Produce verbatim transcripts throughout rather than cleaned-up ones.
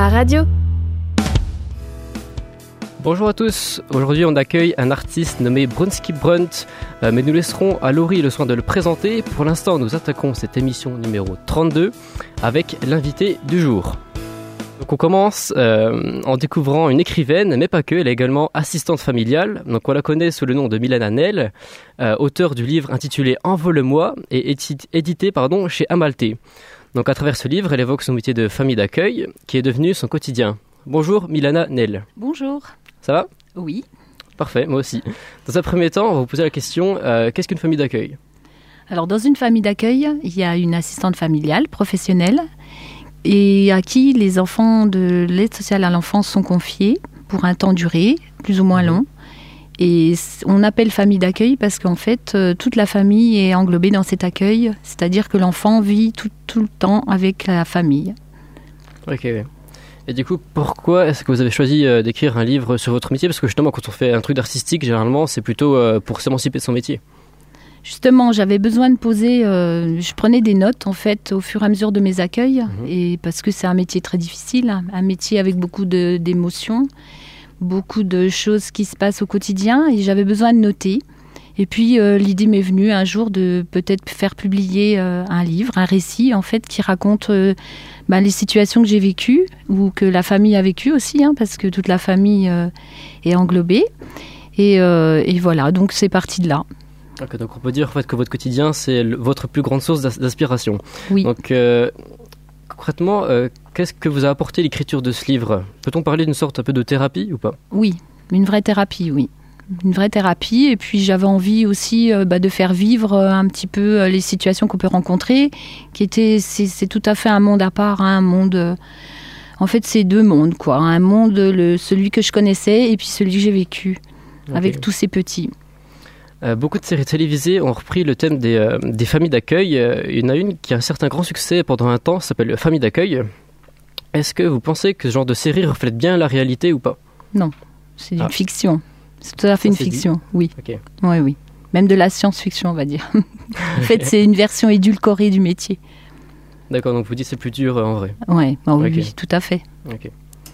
Ma radio. Bonjour à tous, aujourd'hui on accueille un artiste nommé Brunski Brunt, euh, mais nous laisserons à Laurie le soin de le présenter. Pour l'instant nous attaquons cette émission numéro trente-deux avec l'invité du jour. Donc on commence euh, en découvrant une écrivaine, mais pas que, elle est également assistante familiale. Donc on la connaît sous le nom de Milana Nel, euh, auteure du livre intitulé Envole-moi et éti- édité pardon, chez Amalté. Donc à travers ce livre, elle évoque son métier de famille d'accueil qui est devenu son quotidien. Bonjour Milana Nel. Bonjour. Ça va ? Oui. Parfait, moi aussi. Dans un premier temps, on va vous poser la question, euh, qu'est-ce qu'une famille d'accueil ? Alors dans une famille d'accueil, il y a une assistante familiale professionnelle et à qui les enfants de l'aide sociale à l'enfance sont confiés pour un temps duré, plus ou moins long. Et on appelle famille d'accueil parce qu'en fait, euh, toute la famille est englobée dans cet accueil, c'est-à-dire que l'enfant vit tout, tout le temps avec la famille. Ok, oui. Et du coup, pourquoi est-ce que vous avez choisi euh, d'écrire un livre sur votre métier ? Parce que justement, quand on fait un truc d'artistique, généralement, c'est plutôt euh, pour s'émanciper de son métier. Justement, j'avais besoin de poser, euh, je prenais des notes en fait au fur et à mesure de mes accueils, Mmh. et parce que c'est un métier très difficile, un métier avec beaucoup de, d'émotions, beaucoup de choses qui se passent au quotidien, et j'avais besoin de noter. Et puis euh, l'idée m'est venue un jour de peut-être faire publier euh, un livre, un récit en fait qui raconte euh, bah, les situations que j'ai vécues ou que la famille a vécues aussi, hein, parce que toute la famille euh, est englobée. Et, euh, et voilà, donc c'est parti de là. Okay, donc on peut dire en fait, que votre quotidien, c'est le, votre plus grande source d'as- d'inspiration. Oui. Donc euh, concrètement, euh, qu'est-ce que vous a apporté l'écriture de ce livre ? Peut-on parler d'une sorte un peu de thérapie ou pas ? Oui, une vraie thérapie, oui. Une vraie thérapie, et puis j'avais envie aussi euh, bah, de faire vivre euh, un petit peu euh, les situations qu'on peut rencontrer, qui étaient, c'est, c'est tout à fait un monde à part, hein, un monde, euh, en fait c'est deux mondes, quoi, un monde, le, celui que je connaissais et puis celui que j'ai vécu, Okay. avec tous ces petits. Euh, beaucoup de séries télévisées ont repris le thème des, euh, des familles d'accueil. Euh, il y en a une qui a un certain grand succès pendant un temps, ça s'appelle Famille d'accueil. Est-ce que vous pensez que ce genre de série reflète bien la réalité ou pas ? Non, c'est une Ah. fiction, c'est tout à fait Ça, une c'est fiction, oui. Ok. Oui, oui. Même de la science-fiction, on va dire. En fait, c'est une version édulcorée du métier. D'accord, donc vous dites que c'est plus dur euh, en vrai. Ouais, bah oui, Ok. oui, tout à fait. Ok.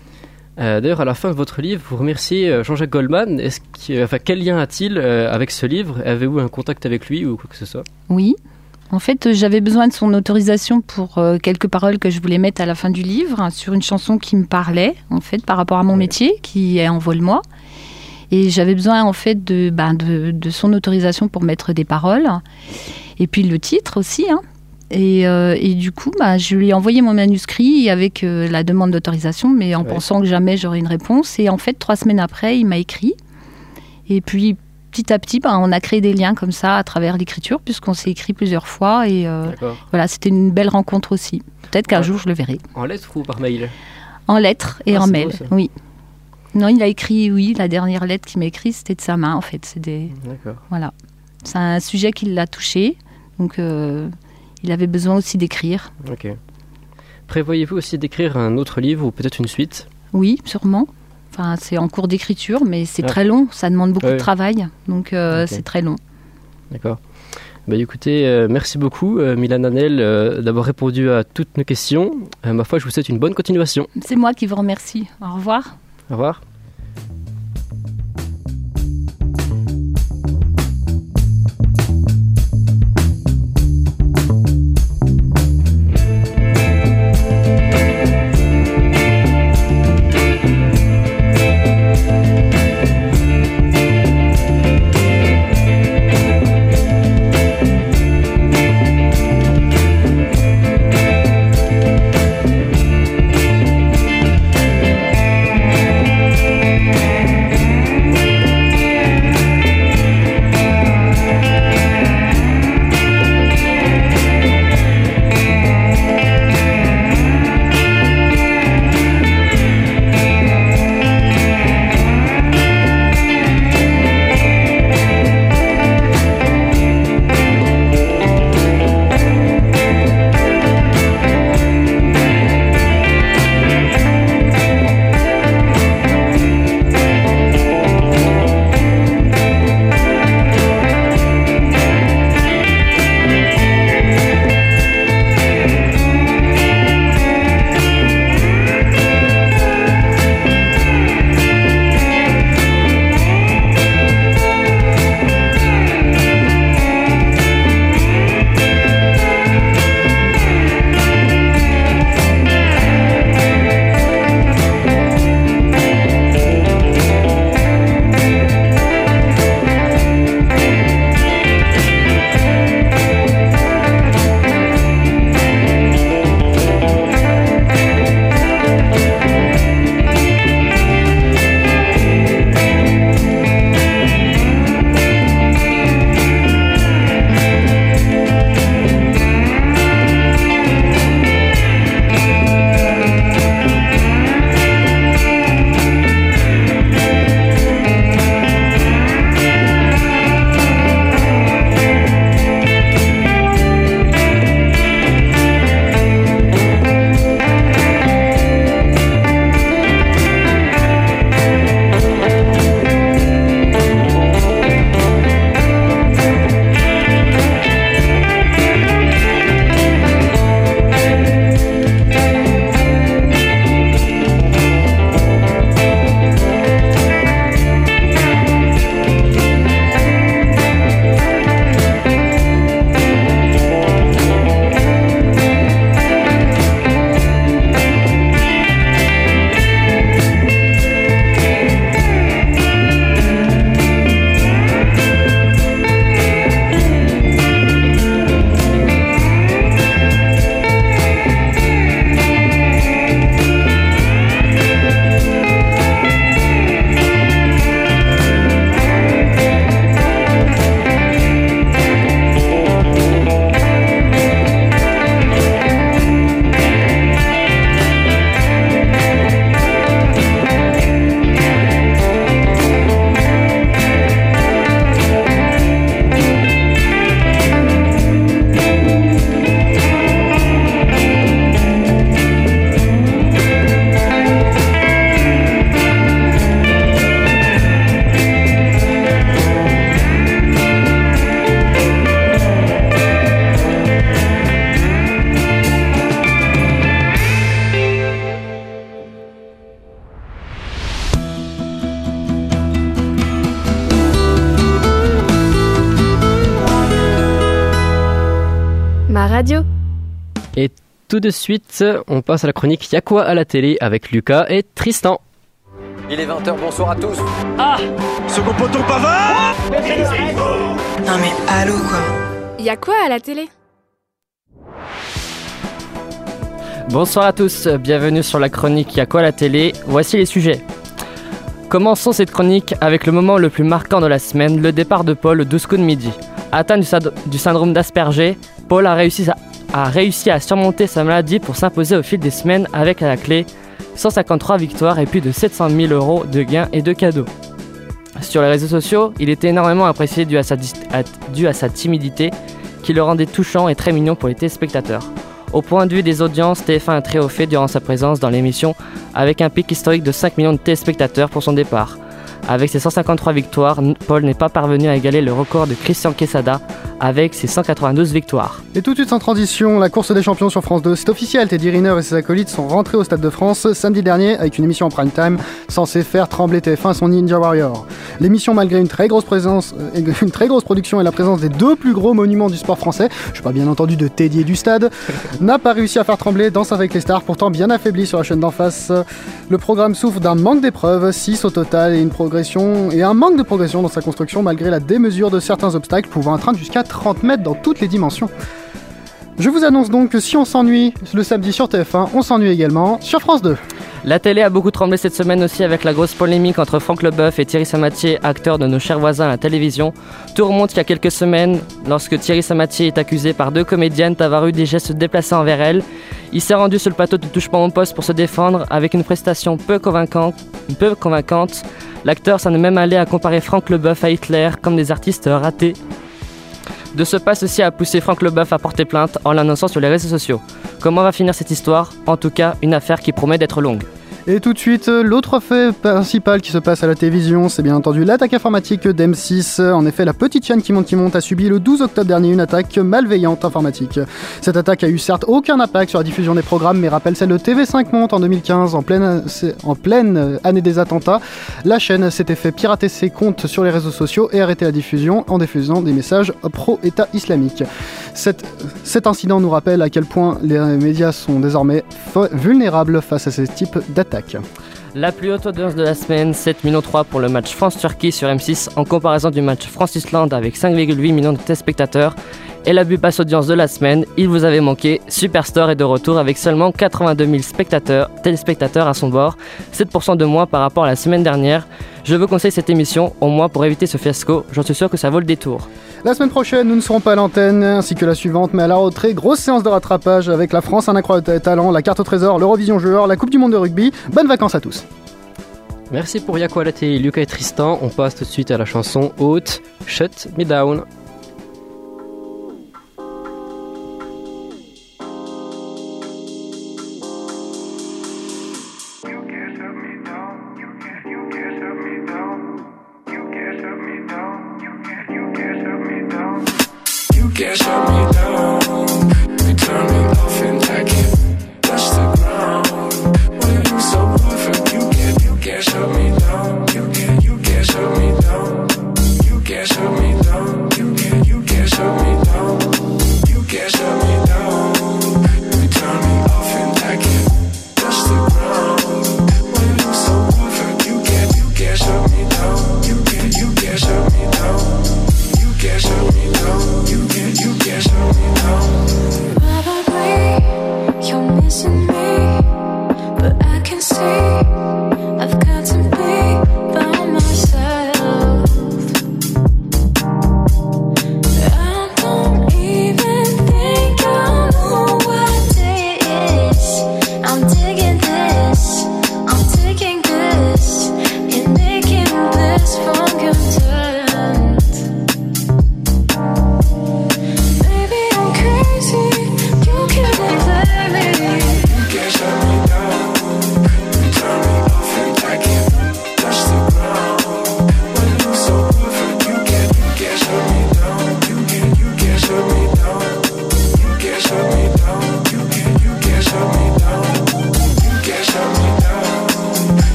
Euh, d'ailleurs, à la fin de votre livre, vous remerciez euh, Jean-Jacques Goldman. Est-ce que, enfin, quel lien a-t-il euh, avec ce livre ? Avez-vous un contact avec lui ou quoi que ce soit ? Oui. En fait, j'avais besoin de son autorisation pour euh, quelques paroles que je voulais mettre à la fin du livre, hein, sur une chanson qui me parlait, en fait, par rapport à mon Ouais. métier, qui est Envole-moi. Et j'avais besoin, en fait, de, ben, de, de son autorisation pour mettre des paroles. Et puis le titre aussi, hein. Et, euh, et du coup, bah, je lui ai envoyé mon manuscrit avec euh, la demande d'autorisation, mais en Ouais. pensant que jamais j'aurais une réponse. Et en fait, trois semaines après, il m'a écrit. Et puis, petit à petit, bah, on a créé des liens comme ça à travers l'écriture, puisqu'on s'est écrit plusieurs fois. Et euh, D'accord. voilà, c'était une belle rencontre aussi. Peut-être qu'un Ouais. jour, je le verrai. En lettres ou par mail ? En lettres et Ah, en c'est mail, beau, ça. oui. Non, il a écrit, oui, la dernière lettre qu'il m'a écrite, c'était de sa main, en fait. C'est des... D'accord. Voilà. C'est un sujet qui l'a touché, donc euh, il avait besoin aussi d'écrire. Ok. Prévoyez-vous aussi d'écrire un autre livre ou peut-être une suite ? Oui, sûrement. Enfin, c'est en cours d'écriture, mais c'est Ah. très long, ça demande beaucoup Ouais. de travail, donc euh, Ok. c'est très long. D'accord. Bah, écoutez, euh, merci beaucoup, euh, Milana Nel, euh, d'avoir répondu à toutes nos questions. Euh, ma foi, je vous souhaite une bonne continuation. C'est moi qui vous remercie. Au revoir. Au revoir. la radio. Et tout de suite, on passe à la chronique Y'a quoi à la télé avec Lucas et Tristan. Il est vingt heures, bonsoir à tous. Ah, second poteau Pavard. Non mais allô quoi. Y'a quoi à la télé? Bonsoir à tous, bienvenue sur la chronique Y'a quoi à la télé. Voici les sujets. Commençons cette chronique avec le moment le plus marquant de la semaine, le départ de Paul au douze coups de midi. Atteint du, sad- du syndrome d'Asperger, Paul a réussi, à, a réussi à surmonter sa maladie pour s'imposer au fil des semaines avec à la clé cent cinquante-trois victoires et plus de sept cent mille euros de gains et de cadeaux. Sur les réseaux sociaux, il était énormément apprécié dû à sa, dis- à, dû à sa timidité qui le rendait touchant et très mignon pour les téléspectateurs. Au point de vue des audiences, T F un a triomphé durant sa présence dans l'émission avec un pic historique de cinq millions de téléspectateurs pour son départ. Avec ses cent cinquante-trois victoires, Paul n'est pas parvenu à égaler le record de Christian Quesada avec ses cent quatre-vingt-douze victoires. Et tout de suite sans transition, la course des champions sur France deux, c'est officiel, Teddy Riner et ses acolytes sont rentrés au Stade de France samedi dernier avec une émission en prime time censée faire trembler T F un et son Ninja Warrior. L'émission, malgré une très grosse présence, euh, une très grosse production et la présence des deux plus gros monuments du sport français, je parle bien entendu de Teddy et du Stade, n'a pas réussi à faire trembler Danse avec les stars, pourtant bien affaibli sur la chaîne d'en face. Le programme souffre d'un manque d'épreuves, six au total, et une progression et un manque de progression dans sa construction malgré la démesure de certains obstacles pouvant atteindre jusqu'à trente mètres dans toutes les dimensions. Je vous annonce donc que si on s'ennuie le samedi sur T F un, on s'ennuie également sur France deux. La télé a beaucoup tremblé cette semaine aussi avec la grosse polémique entre Franck Leboeuf et Thierry Samatier, acteur de Nos chers voisins à la télévision. Tout remonte il y a quelques semaines lorsque Thierry Samatier est accusé par deux comédiennes d'avoir eu des gestes déplacés envers elle. Il s'est rendu sur le plateau de Touche pas mon poste pour se défendre avec une prestation peu convaincante. Peu convaincante. L'acteur s'en est même allé à comparer Franck Leboeuf à Hitler comme des artistes ratés. De ce pas, ceci a poussé Franck Leboeuf à porter plainte en l'annonçant sur les réseaux sociaux. Comment va finir cette histoire? En tout cas, une affaire qui promet d'être longue. Et tout de suite, l'autre fait principal qui se passe à la télévision, c'est bien entendu l'attaque informatique d'M six. En effet, la petite chaîne qui monte qui monte a subi le douze octobre dernier une attaque malveillante informatique. Cette attaque a eu certes aucun impact sur la diffusion des programmes, mais rappelle celle de T V cinq Monde en deux mille quinze, en pleine, en pleine année des attentats. La chaîne s'était fait pirater ses comptes sur les réseaux sociaux et arrêter la diffusion en diffusant des messages pro-État islamique. Cette, cet incident nous rappelle à quel point les médias sont désormais vulnérables face à ce type d'attaque. La plus haute audience de la semaine, sept virgule trois millions pour le match France-Turquie sur M six en comparaison du match France-Islande avec cinq virgule huit millions de téléspectateurs. Et la plus basse audience de la semaine, il vous avait manqué, Superstore est de retour avec seulement quatre-vingt-deux mille spectateurs, téléspectateurs à son bord, sept pour cent de moins par rapport à la semaine dernière. Je vous conseille cette émission, au moins pour éviter ce fiasco, j'en suis sûr que ça vaut le détour. La semaine prochaine, nous ne serons pas à l'antenne, ainsi que la suivante, mais à la rentrée, grosse séance de rattrapage avec la France, un incroyable talent, la carte au trésor, l'Eurovision joueur, la Coupe du monde de rugby. Bonnes vacances à tous. Merci pour Y'a quoi à la télé, Lucas et Tristan. On passe tout de suite à la chanson haute, Shut Me Down. Can't shut me down. You turn me off and I can't touch the ground. When you so perfect, you can't, you can't shut me down. You can't, you can't shut me down. You can't shut me down. You can't, you can't shut me down. You can't shut me down. You turn me off and I can't touch the ground. When you so perfect, you can't, you can't shut me down. You can't, you can't shut me down. You can't shut me down. You can't, you can't shut me down. Probably you're missing me, but I can see I've got some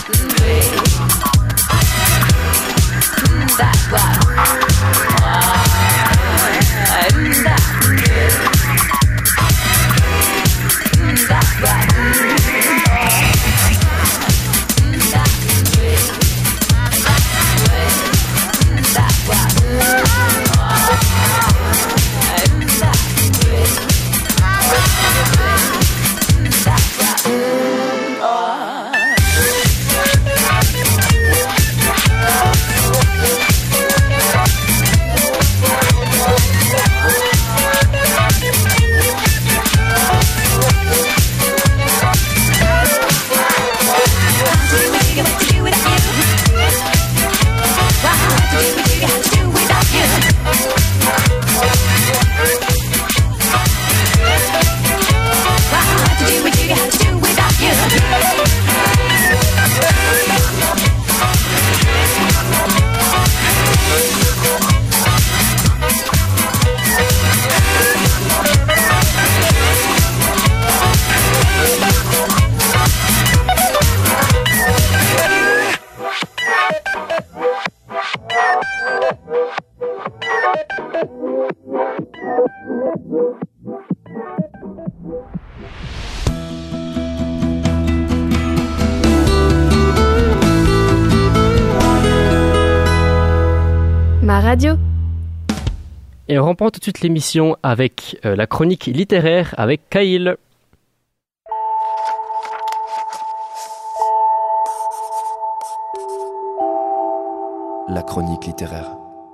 Ma radio. Et on reprend tout de suite l'émission avec euh, la chronique littéraire avec Kyle. La chronique littéraire.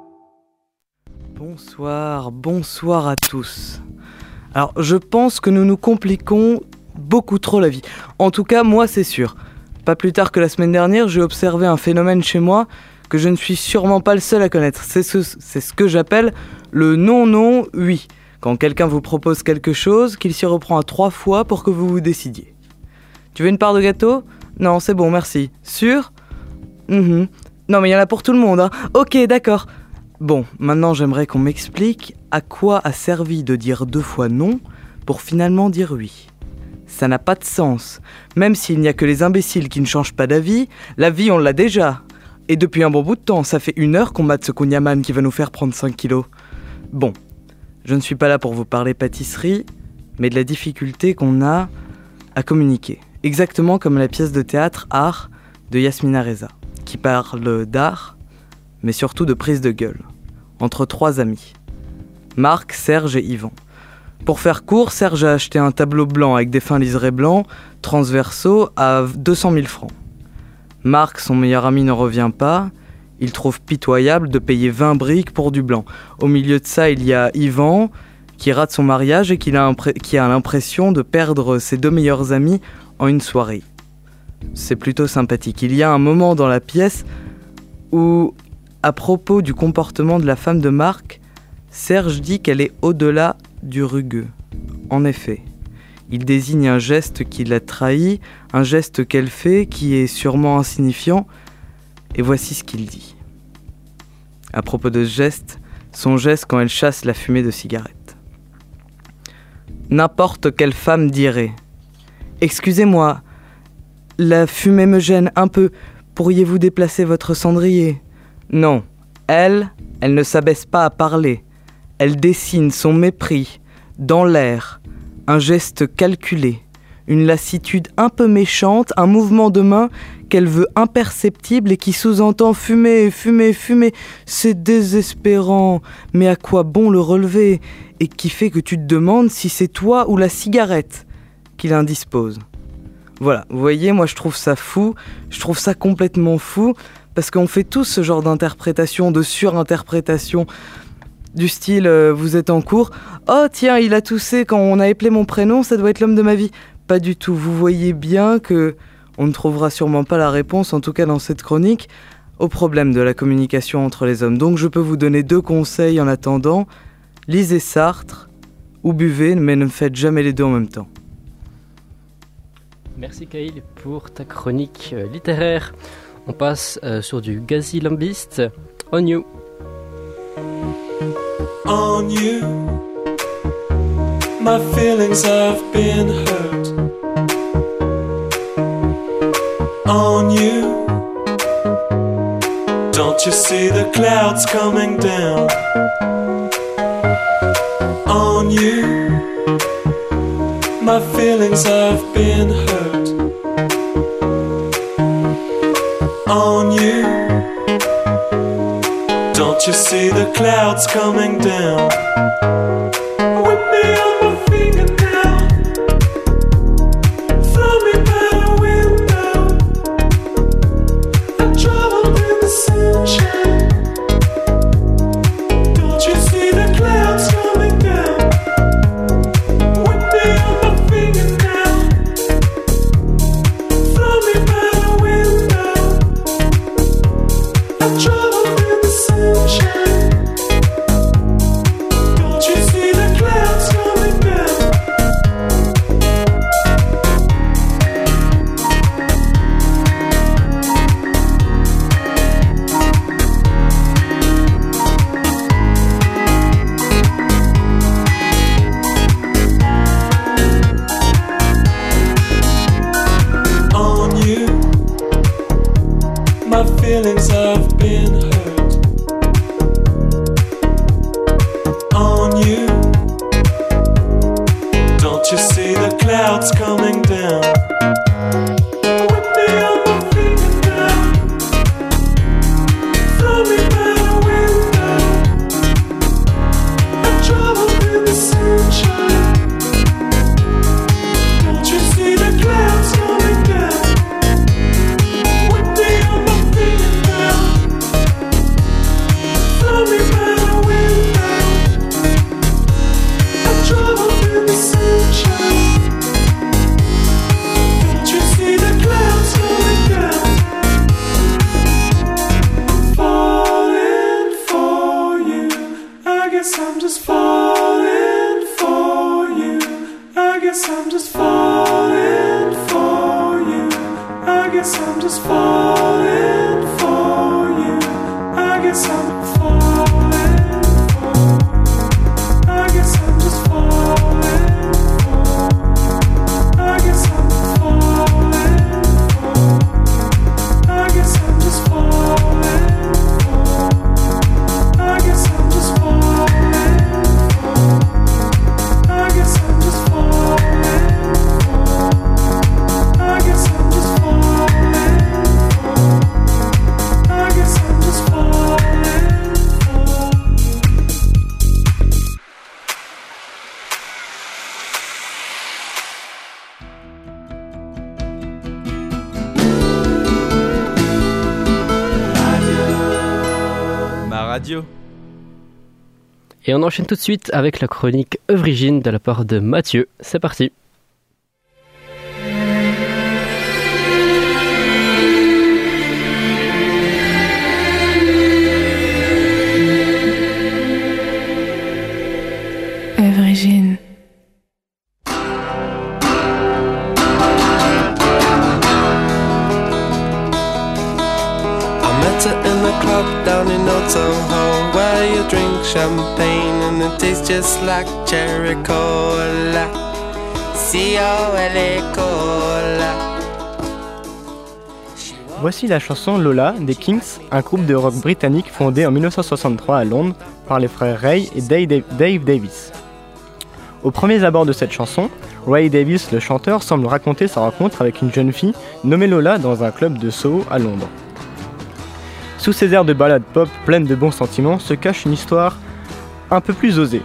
Bonsoir, bonsoir à tous. Alors, je pense que nous nous compliquons beaucoup trop la vie. En tout cas, moi, c'est sûr. Pas plus tard que la semaine dernière, j'ai observé un phénomène chez moi que je ne suis sûrement pas le seul à connaître. C'est ce, c'est ce que j'appelle le non-non-oui. Quand quelqu'un vous propose quelque chose, qu'il s'y reprend à trois fois pour que vous vous décidiez. Tu veux une part de gâteau ? Non, c'est bon, merci. Sûr ? mm-hmm. Non, mais il y en a pour tout le monde, hein. Ok, d'accord. Bon, maintenant j'aimerais qu'on m'explique à quoi a servi de dire deux fois non pour finalement dire oui. Ça n'a pas de sens. Même s'il n'y a que les imbéciles qui ne changent pas d'avis, la vie on l'a déjà. Et depuis un bon bout de temps, ça fait une heure qu'on mate ce Kunyaman qui va nous faire prendre cinq kilos. Bon, je ne suis pas là pour vous parler pâtisserie, mais de la difficulté qu'on a à communiquer. Exactement comme la pièce de théâtre Art de Yasmina Reza, qui parle d'art, mais surtout de prise de gueule, entre trois amis. Marc, Serge et Yvan. Pour faire court, Serge a acheté un tableau blanc avec des fins liserés blancs, transversaux, à deux cent mille francs. Marc, son meilleur ami, ne revient pas. Il trouve pitoyable de payer vingt briques pour du blanc. Au milieu de ça, il y a Yvan, qui rate son mariage et qui a, impré- qui a l'impression de perdre ses deux meilleurs amis en une soirée. C'est plutôt sympathique. Il y a un moment dans la pièce où, à propos du comportement de la femme de Marc, Serge dit qu'elle est au-delà du rugueux. En effet, il désigne un geste qui l'a trahi, un geste qu'elle fait qui est sûrement insignifiant, et voici ce qu'il dit. À propos de ce geste, son geste quand elle chasse la fumée de cigarette. N'importe quelle femme dirait « Excusez-moi, la fumée me gêne un peu, pourriez-vous déplacer votre cendrier ?» Non, elle, elle ne s'abaisse pas à parler. Elle dessine son mépris dans l'air, un geste calculé, une lassitude un peu méchante, un mouvement de main qu'elle veut imperceptible et qui sous-entend « fumer, fumer, fumer ». C'est désespérant, mais à quoi bon le relever ? Et qui fait que tu te demandes si c'est toi ou la cigarette qui l'indispose. Voilà, vous voyez, moi je trouve ça fou, je trouve ça complètement fou, parce qu'on fait tous ce genre d'interprétation, de surinterprétation, du style euh, vous êtes en cours, oh tiens il a toussé quand on a appelé mon prénom, ça doit être l'homme de ma vie. Pas du tout, vous voyez bien que on ne trouvera sûrement pas la réponse, en tout cas dans cette chronique, au problème de la communication entre les hommes. Donc je peux vous donner deux conseils en attendant, lisez Sartre ou buvez, mais ne faites jamais les deux en même temps. Merci Kyle pour ta chronique euh, littéraire. On passe euh, sur du Gazi Lambist, On You. On you, my feelings have been hurt. on you. Don't you see the clouds coming down on you? My feelings have been hurt on you. Don't you see the clouds coming down? Whip me on my finger now, throw me by the window. I traveled in the sunshine. Don't you see the clouds coming down? Whip me on my finger now, throw me by the window. I traveled in the sunshine. Don't you see the clouds coming down? On you, my feelings have been hurt on you. Don't you see the clouds coming down? Whip me on my finger now, throw me by the window. I traveled in the sunshine. Don't you see the clouds coming down? Whip me on my finger now, throw me by the window. I traveled in the sunshine. Don't you see the clouds coming down? Falling for you. I guess I'm just falling for you. I guess I'm just falling for you. I guess I'm just falling for you. I guess I'm falling for you. I guess I'm just falling for you. I guess I'm falling for you. I guess I'm just falling for you. I guess I'm just falling for you. I guess I'm just falling for you. I guess I'm just falling for you. I guess I'm just falling for you. Ma radio. Et on enchaîne tout de suite avec la chronique Œuvrigine de la part de Mathieu. C'est parti. Œuvrigine. I met her in the club down in Old Soho, where you drink champagne and it tastes just like cherry cola. C O L A cola. Voici la chanson Lola des Kinks, un groupe de rock britannique fondé en dix-neuf cent soixante-trois à Londres par les frères Ray et Dave Davis. Aux premiers abords de cette chanson, Ray Davis, le chanteur, semble raconter sa rencontre avec une jeune fille nommée Lola dans un club de Soho à Londres. Sous ces airs de ballade pop pleine de bons sentiments se cache une histoire un peu plus osée.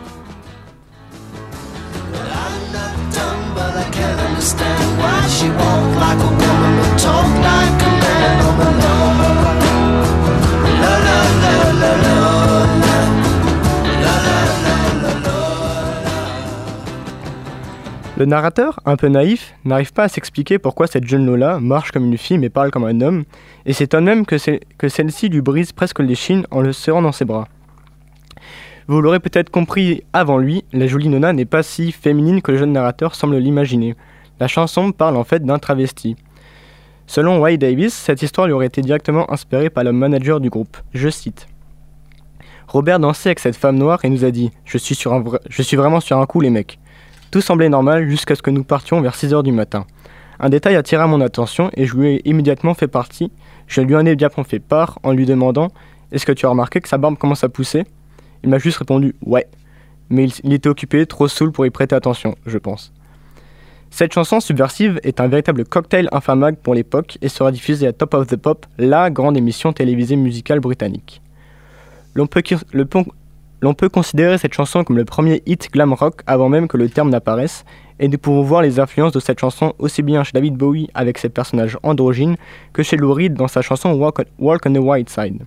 Le narrateur, un peu naïf, n'arrive pas à s'expliquer pourquoi cette jeune Lola marche comme une fille mais parle comme un homme, et s'étonne même que, c'est, que celle-ci lui brise presque l'échine en le serrant dans ses bras. Vous l'aurez peut-être compris avant lui, la jolie Nona n'est pas si féminine que le jeune narrateur semble l'imaginer. La chanson parle en fait d'un travesti. Selon Ray Davis, cette histoire lui aurait été directement inspirée par le manager du groupe. Je cite. Robert dansait avec cette femme noire et nous a dit « Je suis sur un vra... je suis vraiment sur un coup les mecs ». Tout semblait normal jusqu'à ce que nous partions vers six heures du matin. Un détail attira mon attention et je lui ai immédiatement fait partie. Je lui en ai bien fait part en lui demandant « Est-ce que tu as remarqué que sa barbe commence à pousser ?» Il m'a juste répondu « Ouais ». Mais il, il était occupé, trop saoul pour y prêter attention, je pense. Cette chanson subversive est un véritable cocktail infamable pour l'époque et sera diffusée à Top of the Pop, la grande émission télévisée musicale britannique. L'on peut, le, l'on peut considérer cette chanson comme le premier hit glam rock avant même que le terme n'apparaisse, et nous pouvons voir les influences de cette chanson aussi bien chez David Bowie avec ses personnages androgynes que chez Lou Reed dans sa chanson Walk on, Walk on the White Side.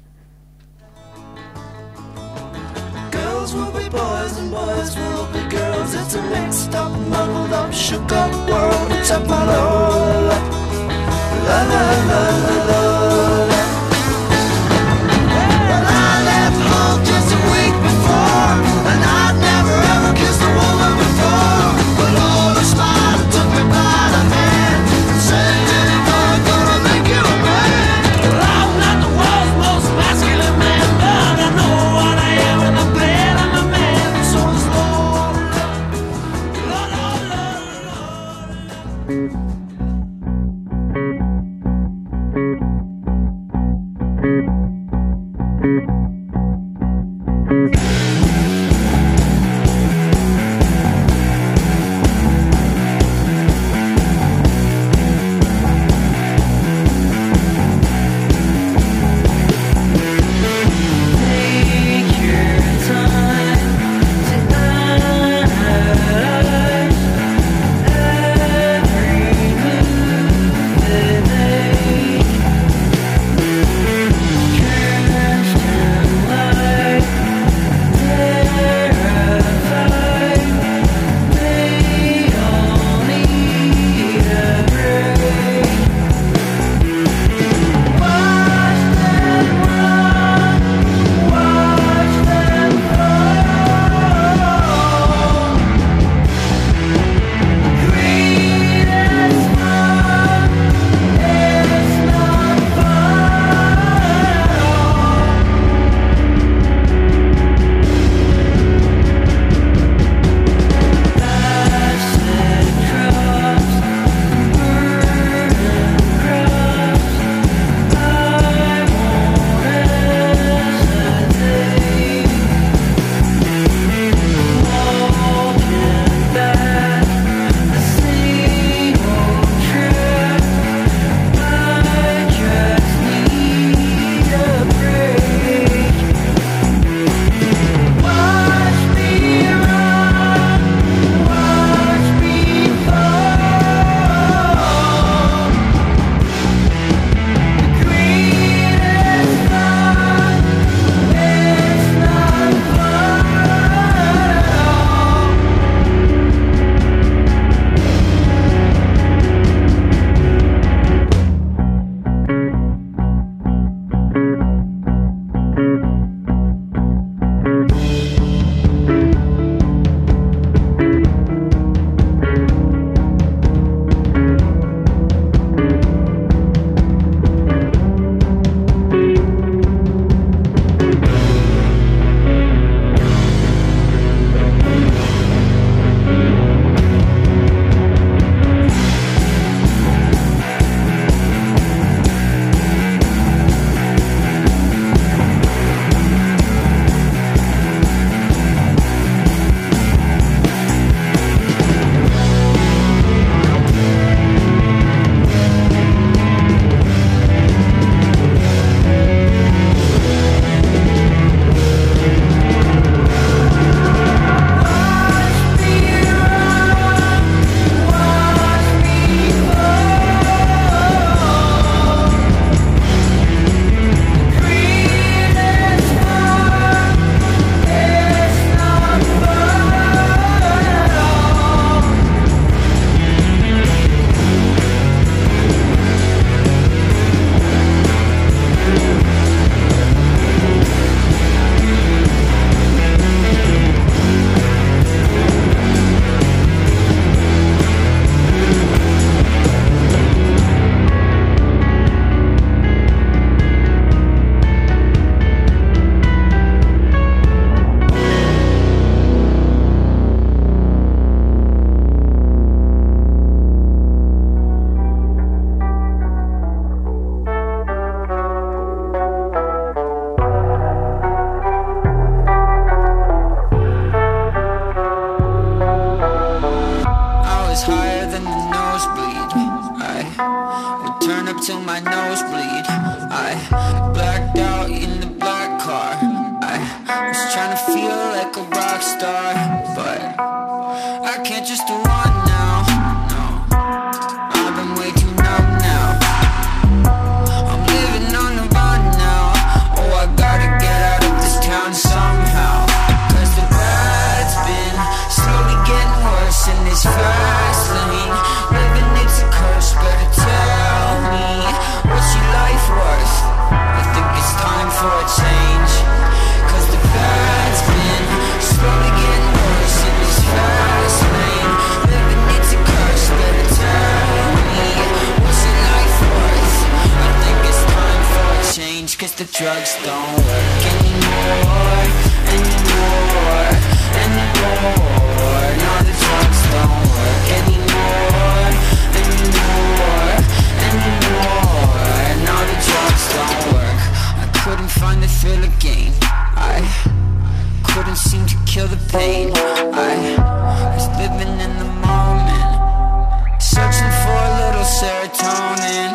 It's a mixed up, muddled up, shook up world. It's up my la la la la la la. Well, I left home just a week before, and I'd never ever kissed a woman before. But all the smile took me by the hand and said, "Jenny boy, gonna make you a man." Well, I'm not the world's most nosebleed. I blacked out in the black car. I was trying to feel like a rock star, but I can't just run now. No, I've been way too numb now. I'm living on the run now. Oh, I gotta get out of this town somehow. Cause the bad's been slowly getting worse in this fast lane. Living it's a curse, better tell me, what's your life worth? I think it's time for a change. Cause the bad's been slowly getting worse in this fast lane. Living it's a curse, better tell me, what's your life worth? I think it's time for a change. Cause the drugs don't work anymore, anymore, anymore. No, the drugs don't work anymore, anymore, anymore. No, the drugs don't work. I couldn't find the thrill again. I couldn't seem to kill the pain. I was living in the moment, searching for a little serotonin.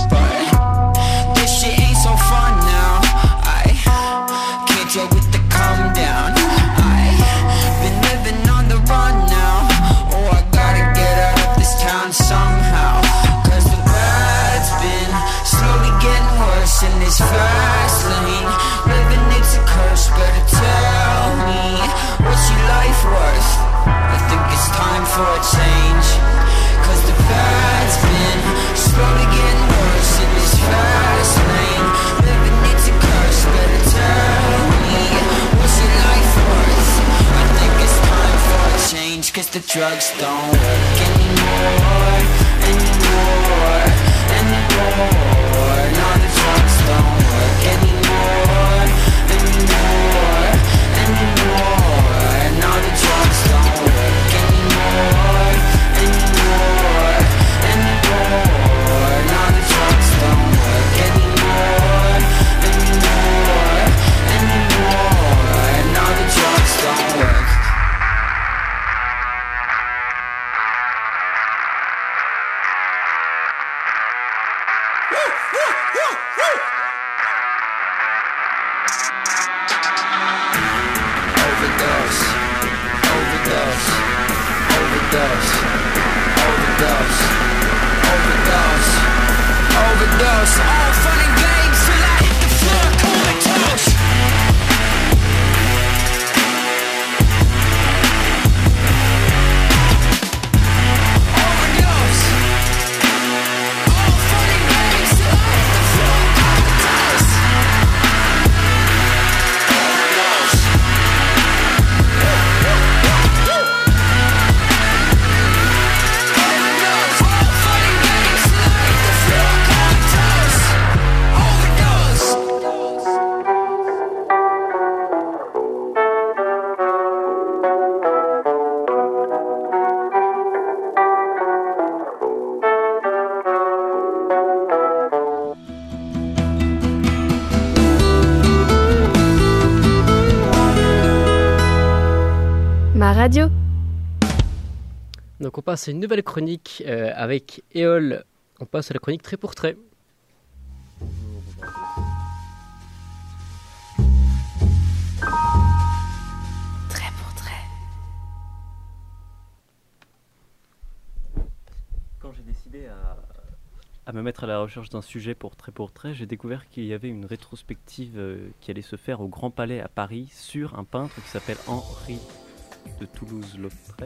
But this shit ain't so fun now. I can't deal with the come down. I've been living on the run now. Oh, I gotta get out of this town somehow. Cause the bad's been slowly getting worse in this fast lane. Living it's a curse, better tell me, what's your life worth? I think it's time for a change. Cause the bad's been slowly getting worse in this fast lane. Living it's a curse, better tell me, what's your life worth? I think it's time for a change. Cause the drugs don't work anymore, anymore, anymore. No, the drugs don't work anymore, anymore, anymore. No, the drugs don't work anymore, anymore, anymore. No, the drugs don't work anymore, anymore, anymore. No, the drugs don't work. Overdose, overdose, overdose, overdose, overdose, overdose. All fun and games till I hit the floor comatose. Overdose. All fun and games till I hit the floor comatose. Overdose. Ma radio. Donc on passe à une nouvelle chronique euh, avec Éole. On passe à la chronique trait pour trait. Trait pour trait. Quand j'ai décidé à, à me mettre à la recherche d'un sujet pour trait pour trait, j'ai découvert qu'il y avait une rétrospective euh, qui allait se faire au Grand Palais à Paris sur un peintre qui s'appelle Henri de Toulouse-Lautrec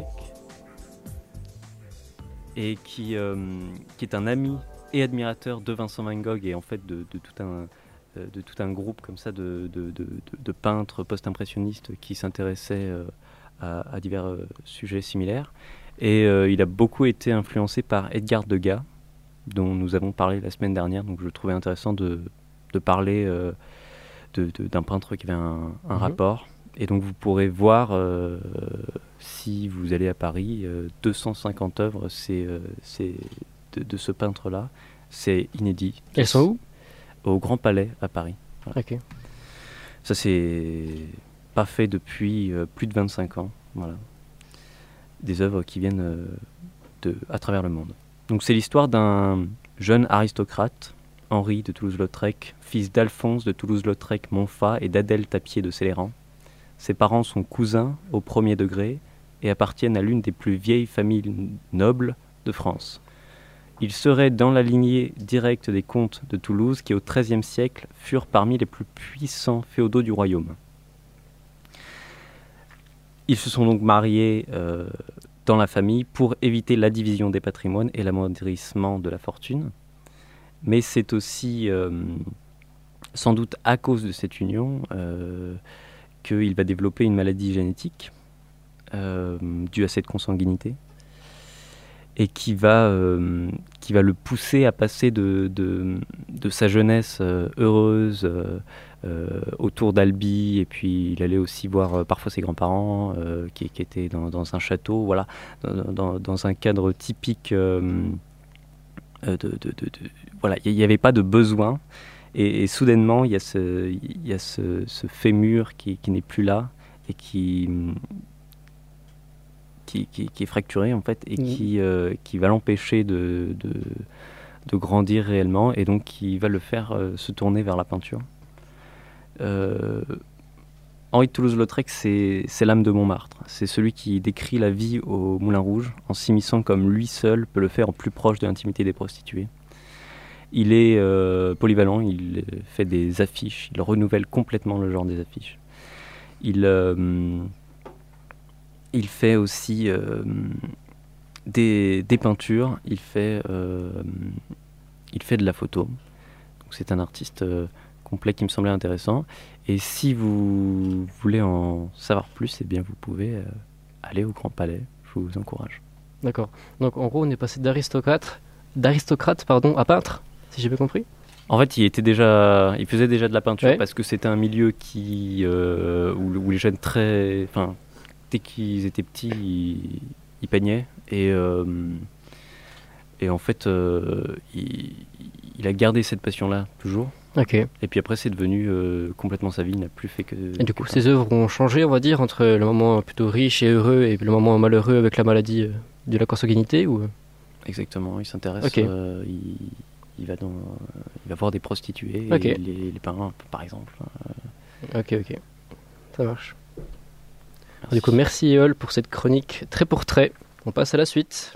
et qui, euh, qui est un ami et admirateur de Vincent Van Gogh et en fait de, de, tout, un, euh, de tout un groupe comme ça de, de, de, de, de peintres post-impressionnistes qui s'intéressaient euh, à, à divers euh, sujets similaires. Et euh, il a beaucoup été influencé par Edgar Degas, dont nous avons parlé la semaine dernière, donc je trouvais intéressant de, de parler euh, de, de, d'un peintre qui avait un, un mmh. rapport. Et donc vous pourrez voir, euh, si vous allez à Paris, euh, deux cent cinquante œuvres c'est, euh, c'est de, de ce peintre-là. C'est inédit. Elles sont où ? Au Grand Palais à Paris. Voilà. Ok. Ça c'est pas fait depuis euh, plus de vingt-cinq ans. Voilà. Des œuvres qui viennent euh, de, à travers le monde. Donc c'est l'histoire d'un jeune aristocrate Henri de Toulouse-Lautrec, fils d'Alphonse de Toulouse-Lautrec Montfat et d'Adèle Tapier de Céléran. Ses parents sont cousins au premier degré et appartiennent à l'une des plus vieilles familles nobles de France. Ils seraient dans la lignée directe des comtes de Toulouse qui, au treizième siècle, furent parmi les plus puissants féodaux du royaume. Ils se sont donc mariés euh, dans la famille pour éviter la division des patrimoines et l'amoindrissement de la fortune. Mais c'est aussi, euh, sans doute à cause de cette union, euh, qu'il va développer une maladie génétique euh, due à cette consanguinité et qui va, euh, qui va le pousser à passer de, de, de sa jeunesse euh, heureuse euh, euh, autour d'Albi, et puis il allait aussi voir euh, parfois ses grands-parents euh, qui, qui étaient dans, dans un château, voilà, dans, dans, dans un cadre typique euh, de, de, de, de voilà, il n'y avait pas de besoin, et, et soudainement il y a ce, il y a ce, ce fémur qui, qui n'est plus là et qui Qui, qui, qui est fracturé en fait et mmh. qui, euh, qui va l'empêcher de, de, de grandir réellement, et donc qui va le faire euh, se tourner vers la peinture. Euh, Henri de Toulouse-Lautrec, c'est, c'est l'âme de Montmartre. C'est celui qui décrit la vie au Moulin Rouge en s'immisçant comme lui seul peut le faire au plus proche de l'intimité des prostituées. Il est euh, polyvalent, il fait des affiches, il renouvelle complètement le genre des affiches. Il... Euh, Il fait aussi euh, des, des peintures, il fait, euh, il fait de la photo. Donc c'est un artiste euh, complet qui me semblait intéressant. Et si vous voulez en savoir plus, eh bien vous pouvez euh, aller au Grand Palais. Je vous encourage. D'accord. Donc en gros, on est passé d'aristocrate, d'aristocrate pardon, à peintre, si j'ai bien compris. En fait, il était déjà, il faisait déjà de la peinture, ouais. Parce que c'était un milieu qui, euh, où, où les jeunes très, enfin. Dès qu'ils étaient petits, ils, ils peignaient. Et, euh, et en fait, euh, il, il a gardé cette passion-là, toujours. Ok. Et puis après, c'est devenu euh, complètement sa vie. Il n'a plus fait que... Et du coup, ses œuvres ont changé, on va dire, entre le moment plutôt riche et heureux et le moment malheureux avec la maladie euh, de la consanguinité, ou... Exactement, il s'intéresse. Okay. Euh, il, il, va dans, il va voir des prostituées, okay. et les, les parrains, par exemple. Euh... Ok, ok. Ça marche. Alors, du coup, merci Éole pour cette chronique trait pour trait. On passe à la suite.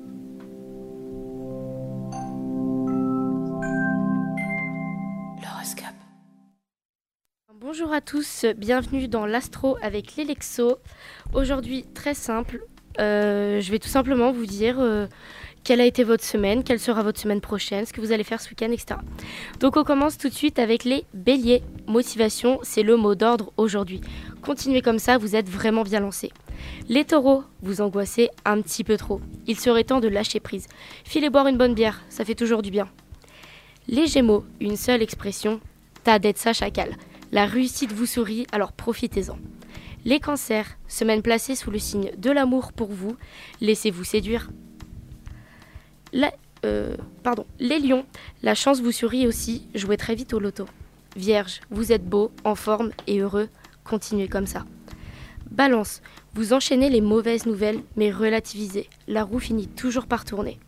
L'horoscope. Bonjour à tous, bienvenue dans l'Astro avec l'Elexo. Aujourd'hui, très simple, euh, je vais tout simplement vous dire euh, quelle a été votre semaine, quelle sera votre semaine prochaine, ce que vous allez faire ce week-end, et cetera. Donc on commence tout de suite avec les béliers. Motivation, c'est le mot d'ordre aujourd'hui. Continuez comme ça, vous êtes vraiment bien lancés. Les taureaux, vous angoissez un petit peu trop. Il serait temps de lâcher prise. Filez boire une bonne bière, ça fait toujours du bien. Les gémeaux, une seule expression, t'as d'être sa chacal. La réussite vous sourit, alors profitez-en. Les cancers, semaine placée sous le signe de l'amour pour vous, laissez-vous séduire. La, euh, pardon, les lions, la chance vous sourit aussi, jouez très vite au loto. Vierge, vous êtes beau, en forme et heureux, continuez comme ça. Balance, vous enchaînez les mauvaises nouvelles, mais relativisez, la roue finit toujours par tourner.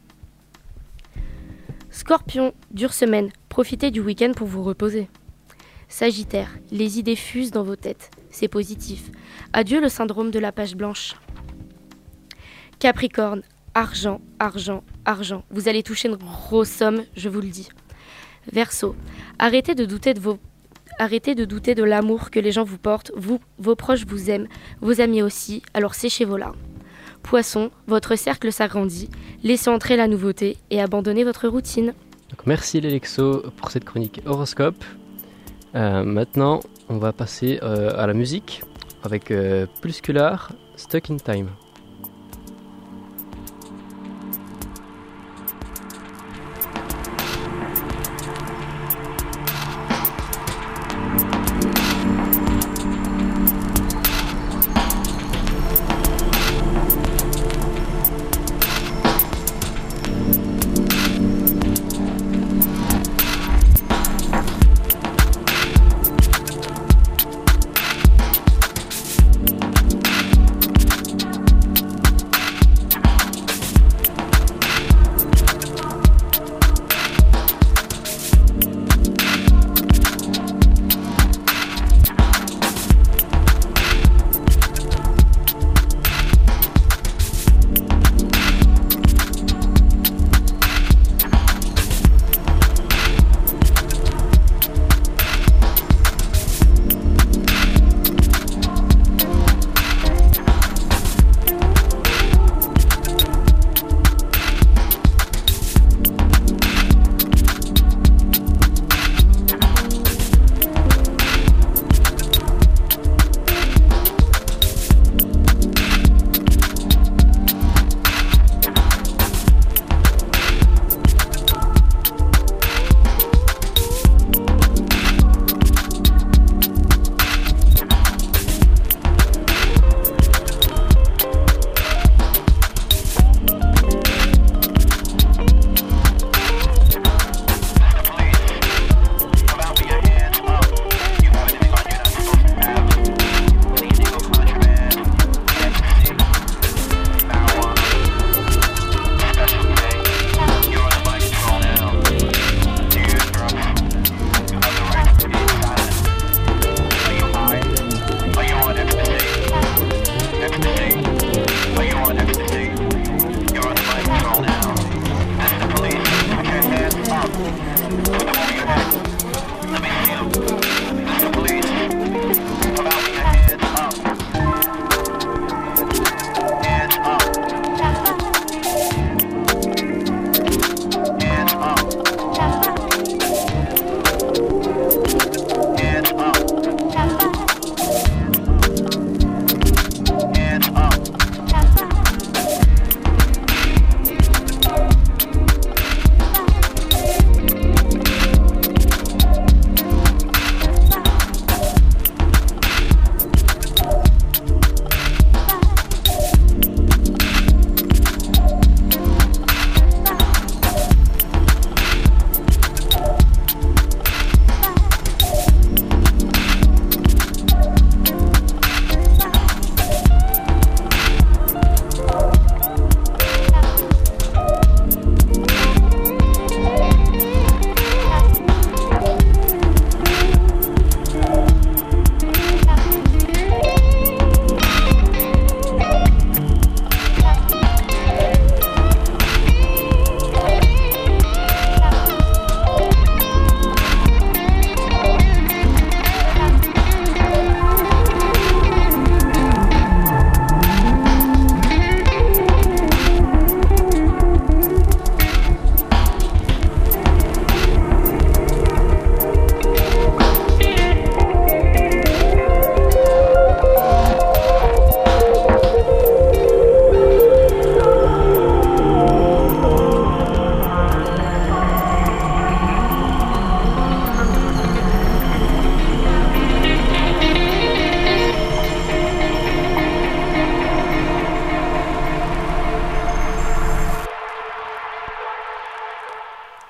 Scorpion, dure semaine, profitez du week-end pour vous reposer. Sagittaire, les idées fusent dans vos têtes, c'est positif. Adieu le syndrome de la page blanche. Capricorne, argent, argent, argent, vous allez toucher une grosse somme, je vous le dis. Verseau, arrêtez de douter de vos... Arrêtez de douter de l'amour que les gens vous portent, vous, vos proches vous aiment, vos amis aussi, alors séchez vos larmes. Poisson, votre cercle s'agrandit, laissez entrer la nouveauté et abandonnez votre routine. Donc merci l'Elexo pour cette chronique horoscope. Euh, maintenant, on va passer euh, à la musique avec euh, Pulscular, Stuck in Time.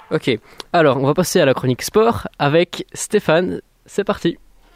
Ok, alors on va passer à la chronique sport avec Stéphane. C'est parti.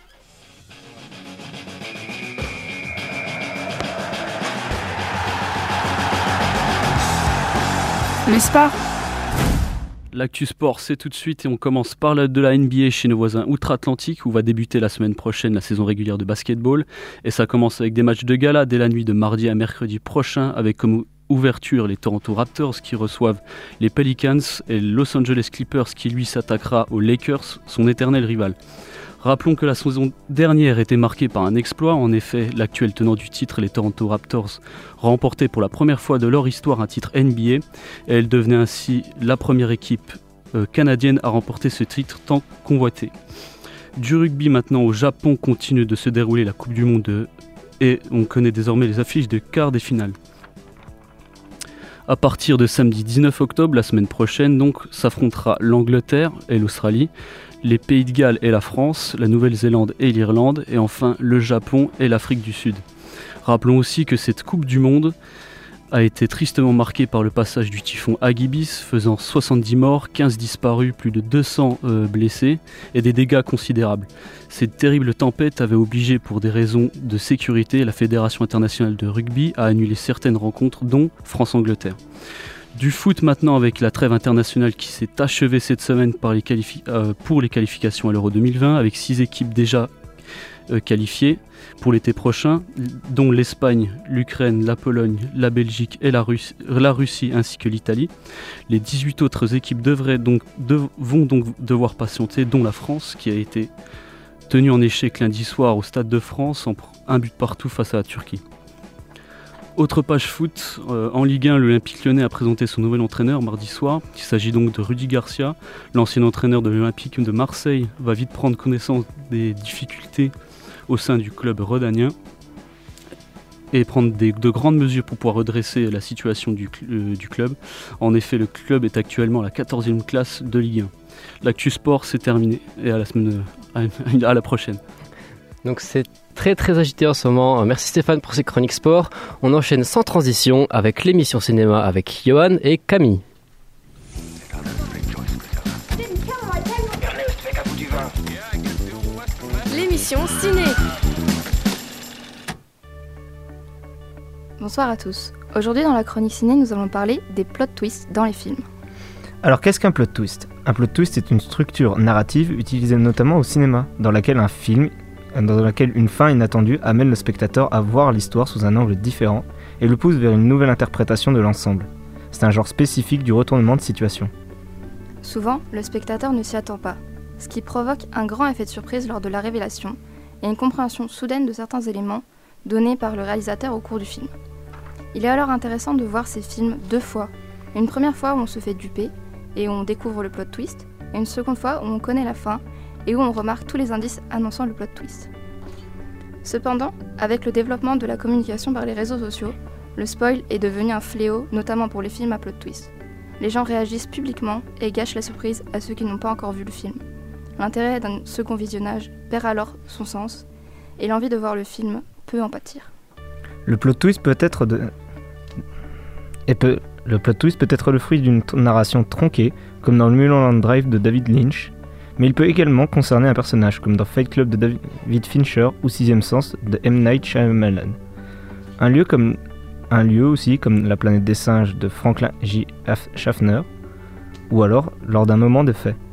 Le sport. L'actu sport, c'est tout de suite et on commence par la de la N B A chez nos voisins outre-Atlantique où va débuter la semaine prochaine la saison régulière de basketball. Et ça commence avec des matchs de gala dès la nuit de mardi à mercredi prochain avec comme ouverture les Toronto Raptors qui reçoivent les Pelicans et Los Angeles Clippers qui lui s'attaquera aux Lakers, son éternel rival. Rappelons que la saison dernière était marquée par un exploit. En effet, l'actuel tenant du titre, les Toronto Raptors, remportaient pour la première fois de leur histoire un titre N B A. Et elle devenait ainsi la première équipe euh, canadienne à remporter ce titre tant convoité. Du rugby maintenant au Japon continue de se dérouler la Coupe du Monde euh, et on connaît désormais les affiches de quart des finales. À partir de samedi dix-neuf octobre, la semaine prochaine, donc, s'affrontera l'Angleterre et l'Australie, les Pays de Galles et la France, la Nouvelle-Zélande et l'Irlande, et enfin le Japon et l'Afrique du Sud. Rappelons aussi que cette Coupe du Monde a été tristement marquée par le passage du typhon Hagibis, faisant soixante-dix morts, quinze disparus, plus de deux cents euh, blessés et des dégâts considérables. Cette terrible tempête avait obligé, pour des raisons de sécurité, la Fédération internationale de rugby à annuler certaines rencontres, dont France-Angleterre. Du foot maintenant avec la trêve internationale qui s'est achevée cette semaine par les qualifi- euh, pour les qualifications à l'Euro deux mille vingt avec six équipes déjà euh, qualifiées pour l'été prochain, dont l'Espagne, l'Ukraine, la Pologne, la Belgique et la Russie, la Russie ainsi que l'Italie. Les dix-huit autres équipes devraient donc, de, vont donc devoir patienter, dont la France qui a été tenue en échec lundi soir au Stade de France en un but partout face à la Turquie. Autre page foot, euh, en Ligue un, l'Olympique Lyonnais a présenté son nouvel entraîneur mardi soir. Il s'agit donc de Rudy Garcia. L'ancien entraîneur de l'Olympique de Marseille va vite prendre connaissance des difficultés au sein du club rhodanien et prendre des, de grandes mesures pour pouvoir redresser la situation du, euh, du club. En effet, le club est actuellement à la quatorzième classe de Ligue un. L'actu sport, c'est terminé et à la, semaine, à la prochaine. Donc c'est très très agité en ce moment. Merci Stéphane pour ces chroniques sport. On enchaîne sans transition avec l'émission cinéma avec Johan et Camille. L'émission ciné. Bonsoir à tous. Aujourd'hui dans la chronique ciné, nous allons parler des plot twists dans les films. Alors qu'est-ce qu'un plot twist ? Un plot twist est une structure narrative utilisée notamment au cinéma, dans laquelle un film dans laquelle une fin inattendue amène le spectateur à voir l'histoire sous un angle différent et le pousse vers une nouvelle interprétation de l'ensemble. C'est un genre spécifique du retournement de situation. Souvent, le spectateur ne s'y attend pas, ce qui provoque un grand effet de surprise lors de la révélation et une compréhension soudaine de certains éléments donnés par le réalisateur au cours du film. Il est alors intéressant de voir ces films deux fois, une première fois où on se fait duper et où on découvre le plot twist, et une seconde fois où on connaît la fin et où on remarque tous les indices annonçant le plot twist. Cependant, avec le développement de la communication par les réseaux sociaux, le spoil est devenu un fléau, notamment pour les films à plot twist. Les gens réagissent publiquement et gâchent la surprise à ceux qui n'ont pas encore vu le film. L'intérêt d'un second visionnage perd alors son sens, et l'envie de voir le film peut en pâtir. Le plot twist peut être de... Et peut... Le plot twist peut être le fruit d'une t- narration tronquée, comme dans le Mulholland Drive de David Lynch, mais il peut également concerner un personnage, comme dans Fight Club de David Fincher ou Sixième Sens de M. Night Shyamalan. Un lieu, comme, un lieu aussi comme La planète des singes de Franklin J. Schaffner, ou alors lors d'un moment de fait.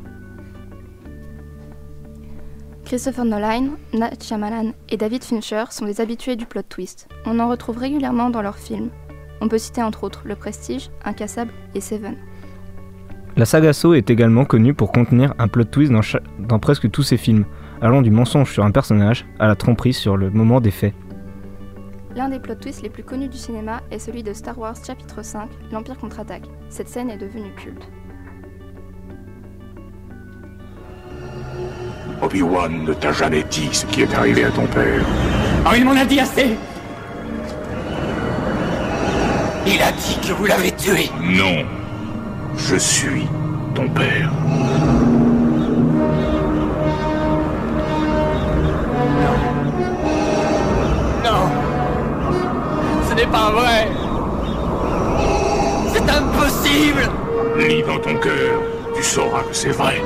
Christopher Nolan, Night Shyamalan et David Fincher sont des habitués du plot twist. On en retrouve régulièrement dans leurs films. On peut citer entre autres Le Prestige, Incassable et Seven. La saga Saw est également connue pour contenir un plot twist dans, cha- dans presque tous ses films, allant du mensonge sur un personnage à la tromperie sur le moment des faits. L'un des plot twists les plus connus du cinéma est celui de Star Wars chapitre cinq, L'Empire contre-attaque. Cette scène est devenue culte. Obi-Wan ne t'a jamais dit ce qui est arrivé à ton père. Oh, il m'en a dit assez. Il a dit que vous l'avez tué. Non. Je suis ton père. Non. Ce n'est pas vrai. C'est impossible. Lis dans ton cœur. tu sauras que c'est vrai.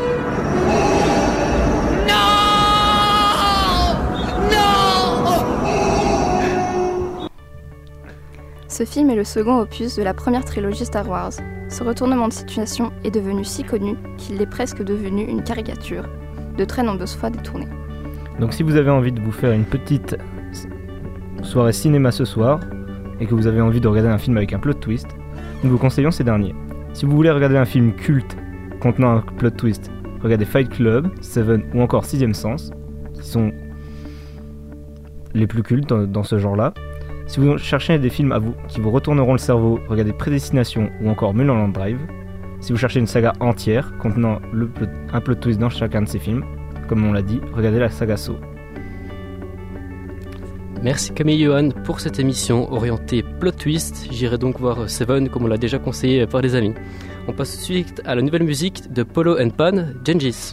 Ce film est le second opus de la première trilogie Star Wars. Ce retournement de situation est devenu si connu qu'il est presque devenu une caricature, de très nombreuses fois détournée. Donc si vous avez envie de vous faire une petite soirée cinéma ce soir, et que vous avez envie de regarder un film avec un plot twist, nous vous conseillons ces derniers. Si vous voulez regarder un film culte contenant un plot twist, regardez Fight Club, Seven ou encore Sixième Sens, qui sont les plus cultes dans, dans ce genre-là. Si vous cherchez des films à vous, qui vous retourneront le cerveau, regardez Prédestination ou encore Mulholland Drive. Si vous cherchez une saga entière contenant le plot, un plot twist dans chacun de ces films, comme on l'a dit, regardez la saga Saw. Merci Camille et Johan pour cette émission orientée plot twist. J'irai donc voir Seven comme on l'a déjà conseillé par les amis. On passe tout de suite à la nouvelle musique de Polo and Pan, Gengis.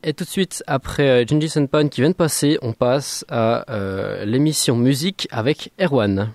Et tout de suite, après euh, Gengis Sunpan qui vient de passer, on passe à euh, l'émission musique avec Erwan.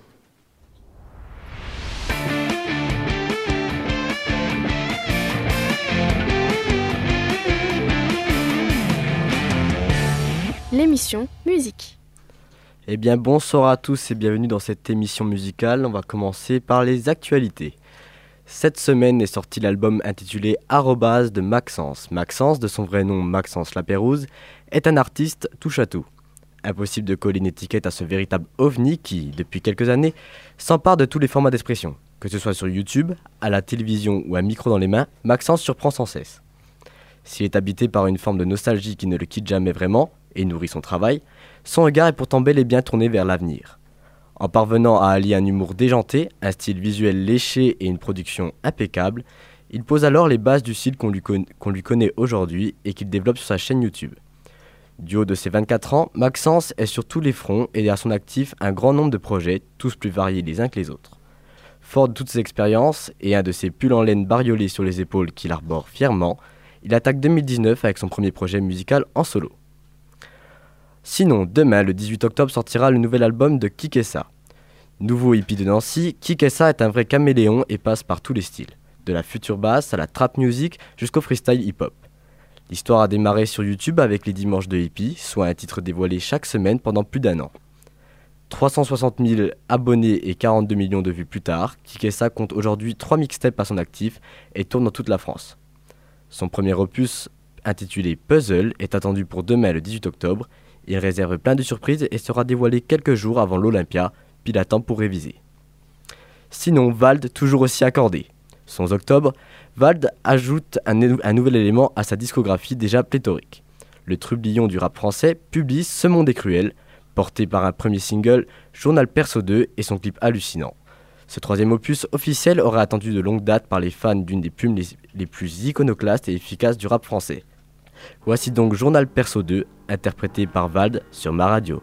L'émission musique. Eh bien bonsoir à tous et bienvenue dans cette émission musicale. On va commencer par les actualités. Cette semaine est sorti l'album intitulé Arrobase de Maxence. Maxence, de son vrai nom Maxence Lapérouse, est un artiste touche à tout. Impossible de coller une étiquette à ce véritable ovni qui, depuis quelques années, s'empare de tous les formats d'expression. Que ce soit sur YouTube, à la télévision ou un micro dans les mains, Maxence surprend sans cesse. S'il est habité par une forme de nostalgie qui ne le quitte jamais vraiment, et nourrit son travail, son regard est pourtant bel et bien tourné vers l'avenir. En parvenant à allier un humour déjanté, un style visuel léché et une production impeccable, il pose alors les bases du style qu'on lui, con- qu'on lui connaît aujourd'hui et qu'il développe sur sa chaîne YouTube. Du haut de ses vingt-quatre ans, Maxence est sur tous les fronts et a à son actif un grand nombre de projets, tous plus variés les uns que les autres. Fort de toutes ses expériences et un de ses pulls en laine bariolés sur les épaules qu'il arbore fièrement, il attaque deux mille dix-neuf avec son premier projet musical en solo. Sinon, demain, le dix-huit octobre, sortira le nouvel album de Kikessa. Nouveau hippie de Nancy, Kikessa est un vrai caméléon et passe par tous les styles, de la future bass à la trap music jusqu'au freestyle hip-hop. L'histoire a démarré sur YouTube avec les Dimanches de Hippie, soit un titre dévoilé chaque semaine pendant plus d'un an. trois cent soixante mille abonnés et quarante-deux millions de vues plus tard, Kikessa compte aujourd'hui trois mixtapes à son actif et tourne dans toute la France. Son premier opus, intitulé Puzzle, est attendu pour demain le dix-huit octobre. Il réserve plein de surprises et sera dévoilé quelques jours avant l'Olympia, pile à temps pour réviser. Sinon, Vald, toujours aussi accordé. Ce onze octobre, Vald ajoute un, un nouvel élément à sa discographie déjà pléthorique. Le trublion du rap français publie Ce Monde est cruel, porté par un premier single, Journal Perso deux, et son clip hallucinant. Ce troisième opus officiel aurait attendu de longue date par les fans d'une des plumes les, les plus iconoclastes et efficaces du rap français. Voici donc Journal Perso deux, interprété par Vald sur ma radio.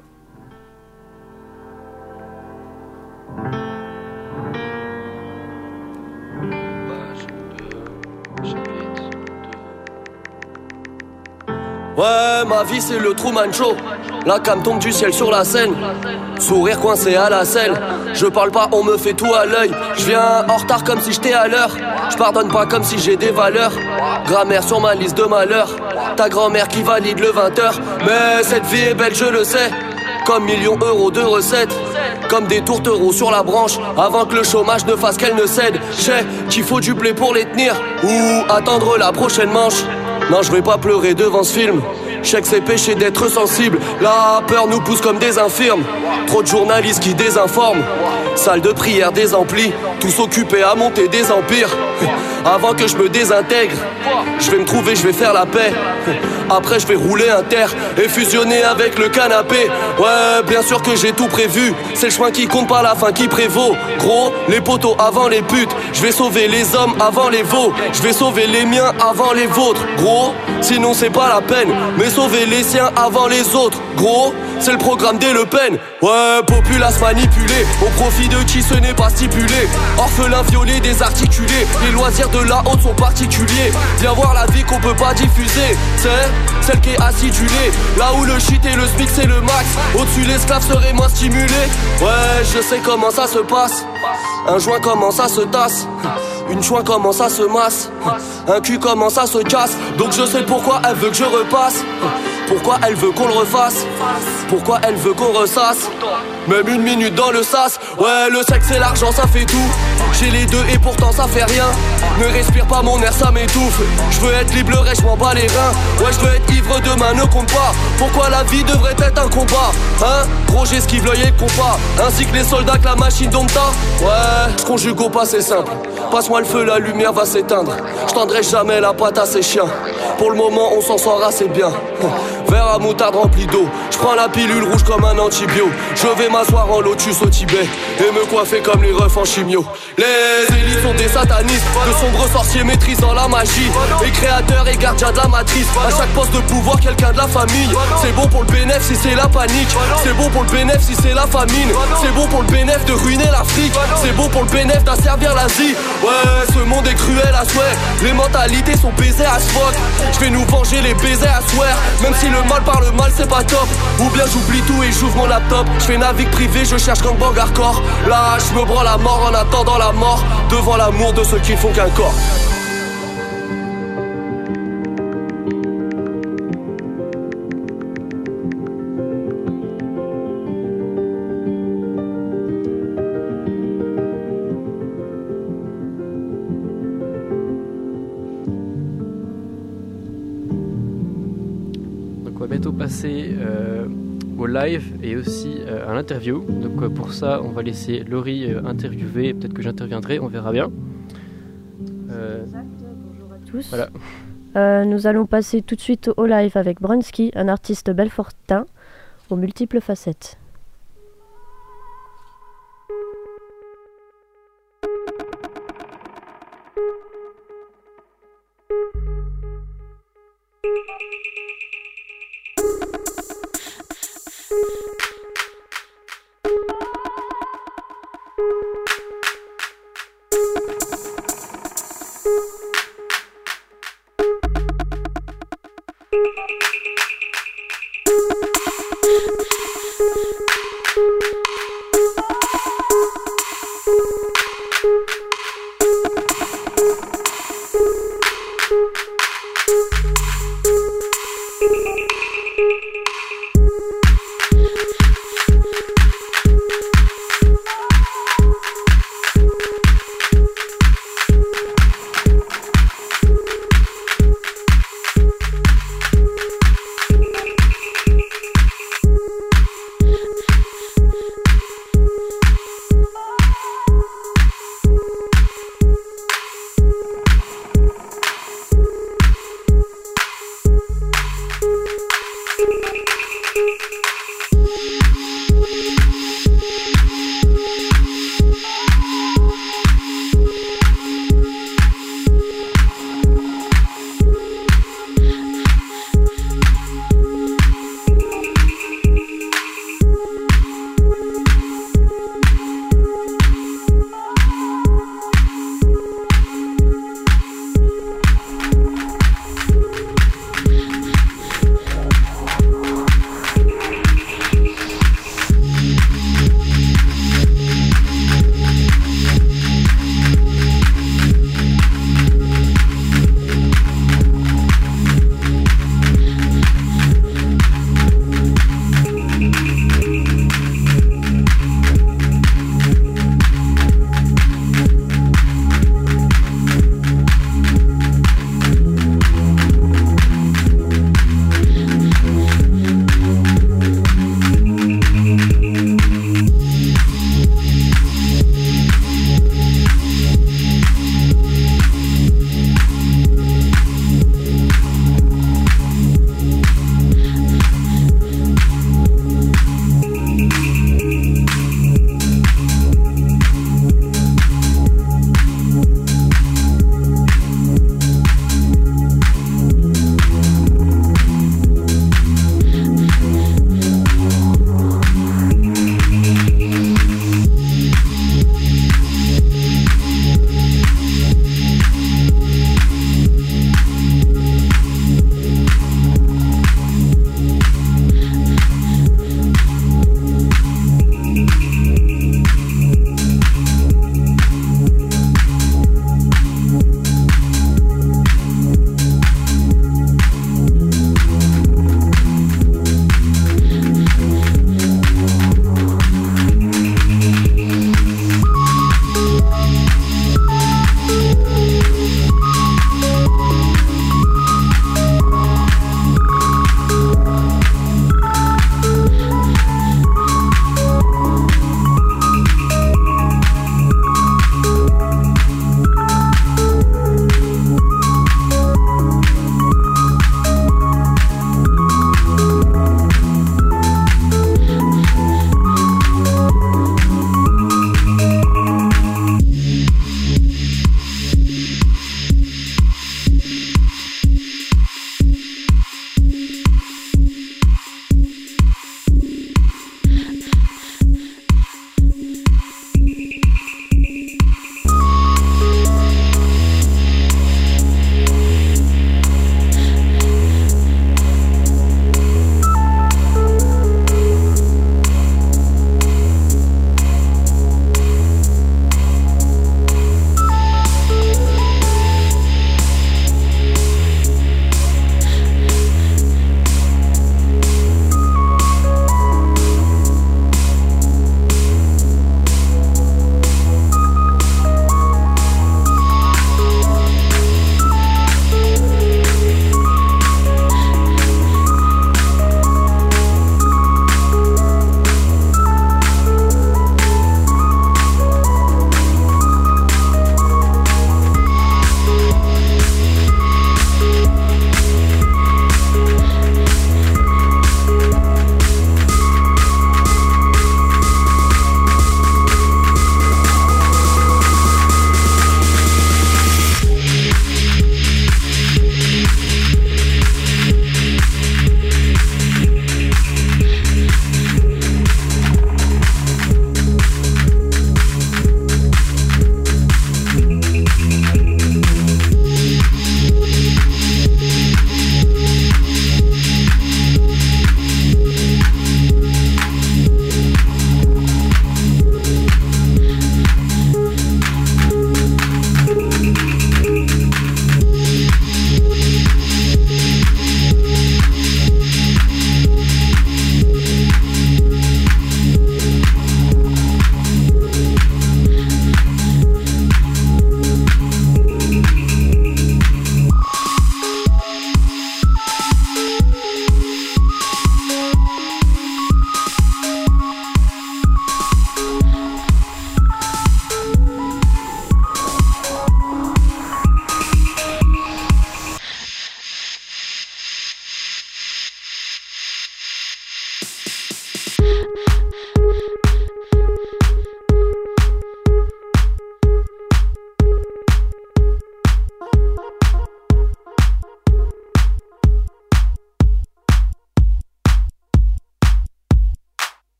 Ouais, ma vie c'est le Truman Show. La cam tombe du ciel sur la scène. Sourire coincé à la selle. Je parle pas, on me fait tout à l'œil. Je viens en retard comme si j'étais à l'heure. Je pardonne pas comme si j'ai des valeurs. Grammaire sur ma liste de malheurs. Ta grand-mère qui valide le vingt heures. Mais cette vie est belle, je le sais. Comme millions d'euros de recettes. Comme des tourtereaux sur la branche. Avant que le chômage ne fasse qu'elle ne cède. Je sais qu'il faut du blé pour les tenir. Ou attendre la prochaine manche. Non, je vais pas pleurer devant ce film. Je sais que c'est péché d'être sensible. La peur nous pousse comme des infirmes. Trop de journalistes qui désinforment. Salle de prière désemplie. Tous occupés à monter des empires. Avant que je me désintègre, je vais me trouver, je vais faire la paix. Après je vais rouler un terre et fusionner avec le canapé. Ouais, bien sûr que j'ai tout prévu. C'est le chemin qui compte, pas la fin qui prévaut. Gros, les poteaux avant les putes. Je vais sauver les hommes avant les veaux. Je vais sauver les miens avant les vôtres. Gros, sinon c'est pas la peine. Mais sauver les siens avant les autres. Gros, c'est le programme des Le Pen. Ouais, populace manipulée. Au profit de qui ce n'est pas stipulé. Orphelin violé, désarticulé. Les loisirs de la haute sont particuliers. Viens voir la vie qu'on peut pas diffuser. C'est celle qui est acidulée. Là où le shit et le smic c'est le max. Au-dessus l'esclave serait moins stimulé. Ouais, je sais comment ça se passe. Un joint comment ça se tasse. Une joint comment ça se masse. Un cul comment ça se casse. Donc je sais pourquoi elle veut que je repasse. Pourquoi elle veut qu'on le refasse. Pourquoi elle veut qu'on ressasse. Même une minute dans le sas. Ouais, le sexe et l'argent ça fait tout. J'ai les deux et pourtant ça fait rien. Ne respire pas mon air, ça m'étouffe. Je veux être libre, je m'en bats les reins. Ouais, je veux être ivre, demain ne compte pas. Pourquoi la vie devrait être un combat. Hein, gros j'esquive l'œil et le compas. Ainsi que les soldats que la machine dompta. Ouais, je conjugue au passé simple. Passe-moi le feu, la lumière va s'éteindre. Je tendrai jamais la patte à ces chiens. Pour le moment on s'en sort assez bien. verre à moutarde rempli d'eau. Je prends la pilule rouge comme un antibio. Je vais m'asseoir en lotus au Tibet et me coiffer comme les refs en chimio. Les élites sont des satanistes, de sombres sorciers maîtrisant la magie, et créateurs et gardiens de la matrice. À chaque poste de pouvoir, quelqu'un de la famille. C'est bon pour le bénéf si c'est la panique. C'est bon pour le bénéf si c'est la famine. C'est bon pour le bénéf de ruiner l'Afrique. C'est bon pour le bénéf d'asservir l'Asie. Ouais, ce monde est cruel à souhait. Les mentalités sont baisées à ce fuck. Je vais nous venger les baisers à swear. Même si le mal par le mal c'est pas top. Ou bien j'oublie tout et j'ouvre mon laptop. Je fais navigue privé, je cherche gangbang hardcore. Là je me branle la mort en attendant la mort, devant l'amour de ceux qui ne font qu'un corps. On va bientôt passer euh, au live et aussi euh, à l'interview. Donc euh, pour ça, on va laisser Laurie euh, interviewer. Peut-être que j'interviendrai, on verra bien. Euh, Exact, bonjour à tous. Voilà. Euh, nous allons passer tout de suite au live avec Brunsky, un artiste belfortain aux multiples facettes. Thank you.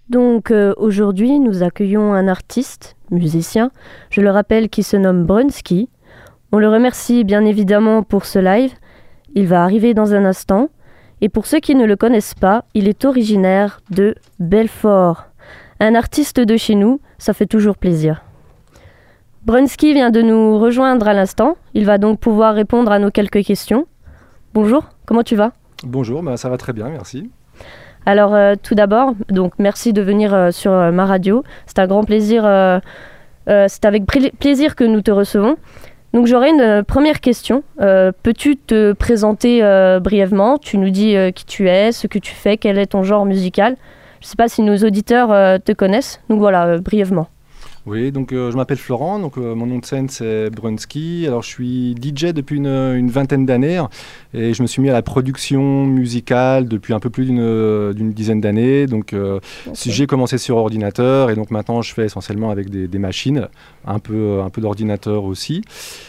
Donc euh, aujourd'hui, nous accueillons un artiste, musicien, je le rappelle, qui se nomme Brunski. On le remercie bien évidemment pour ce live. Il va arriver dans un instant. Et pour ceux qui ne le connaissent pas, il est originaire de Belfort. Un artiste de chez nous, ça fait toujours plaisir. Brunski vient de nous rejoindre à l'instant. Il va donc pouvoir répondre à nos quelques questions. Bonjour, comment tu vas ? Bonjour, bah ça va très bien, merci. Alors euh, tout d'abord, donc merci de venir euh, sur euh, ma radio. C'est un grand plaisir. Euh, euh, c'est avec pr- plaisir que nous te recevons. Donc j'aurais une euh, première question. Euh, peux-tu te présenter euh, brièvement ? Tu nous dis euh, qui tu es, ce que tu fais, quel est ton genre musical. Je ne sais pas si nos auditeurs euh, te connaissent. Donc voilà, euh, brièvement. Oui, donc euh, je m'appelle Florent, donc euh, mon nom de scène c'est Brunski. Alors je suis D J depuis une, une vingtaine d'années et je me suis mis à la production musicale depuis un peu plus d'une, d'une dizaine d'années. Donc euh, okay. J'ai commencé sur ordinateur et donc maintenant je fais essentiellement avec des, des machines, un peu, un peu d'ordinateur aussi.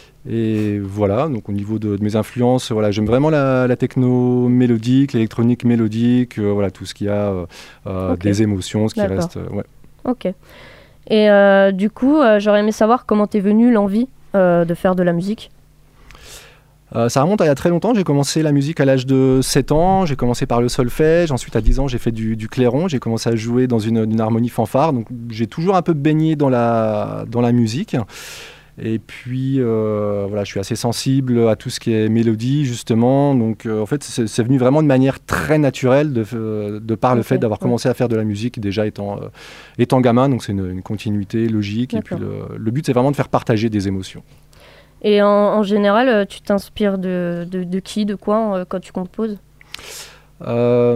Et voilà, donc au niveau de, de mes influences, voilà, j'aime vraiment la, la techno mélodique, l'électronique mélodique, euh, voilà, tout ce qui a euh, okay. des émotions, ce qui D'accord. reste. Euh, ouais. Ok. Et euh, du coup, euh, j'aurais aimé savoir comment t'es venue l'envie euh, de faire de la musique. Euh, ça remonte à il y a très longtemps. J'ai commencé la musique à l'âge de sept ans. J'ai commencé par le solfège. Ensuite, à dix ans, j'ai fait du, du clairon. J'ai commencé à jouer dans une, une harmonie fanfare. Donc, j'ai toujours un peu baigné dans la, dans la musique. Et puis, euh, voilà, je suis assez sensible à tout ce qui est mélodie, justement. Donc, euh, en fait, c'est, c'est venu vraiment de manière très naturelle, de, de par le okay, fait d'avoir ouais. commencé à faire de la musique déjà étant, euh, étant gamin. Donc, c'est une, une continuité logique. D'accord. Et puis, le, le but, c'est vraiment de faire partager des émotions. Et en, en général, tu t'inspires de, de, de qui, de quoi, quand tu composes ? Euh,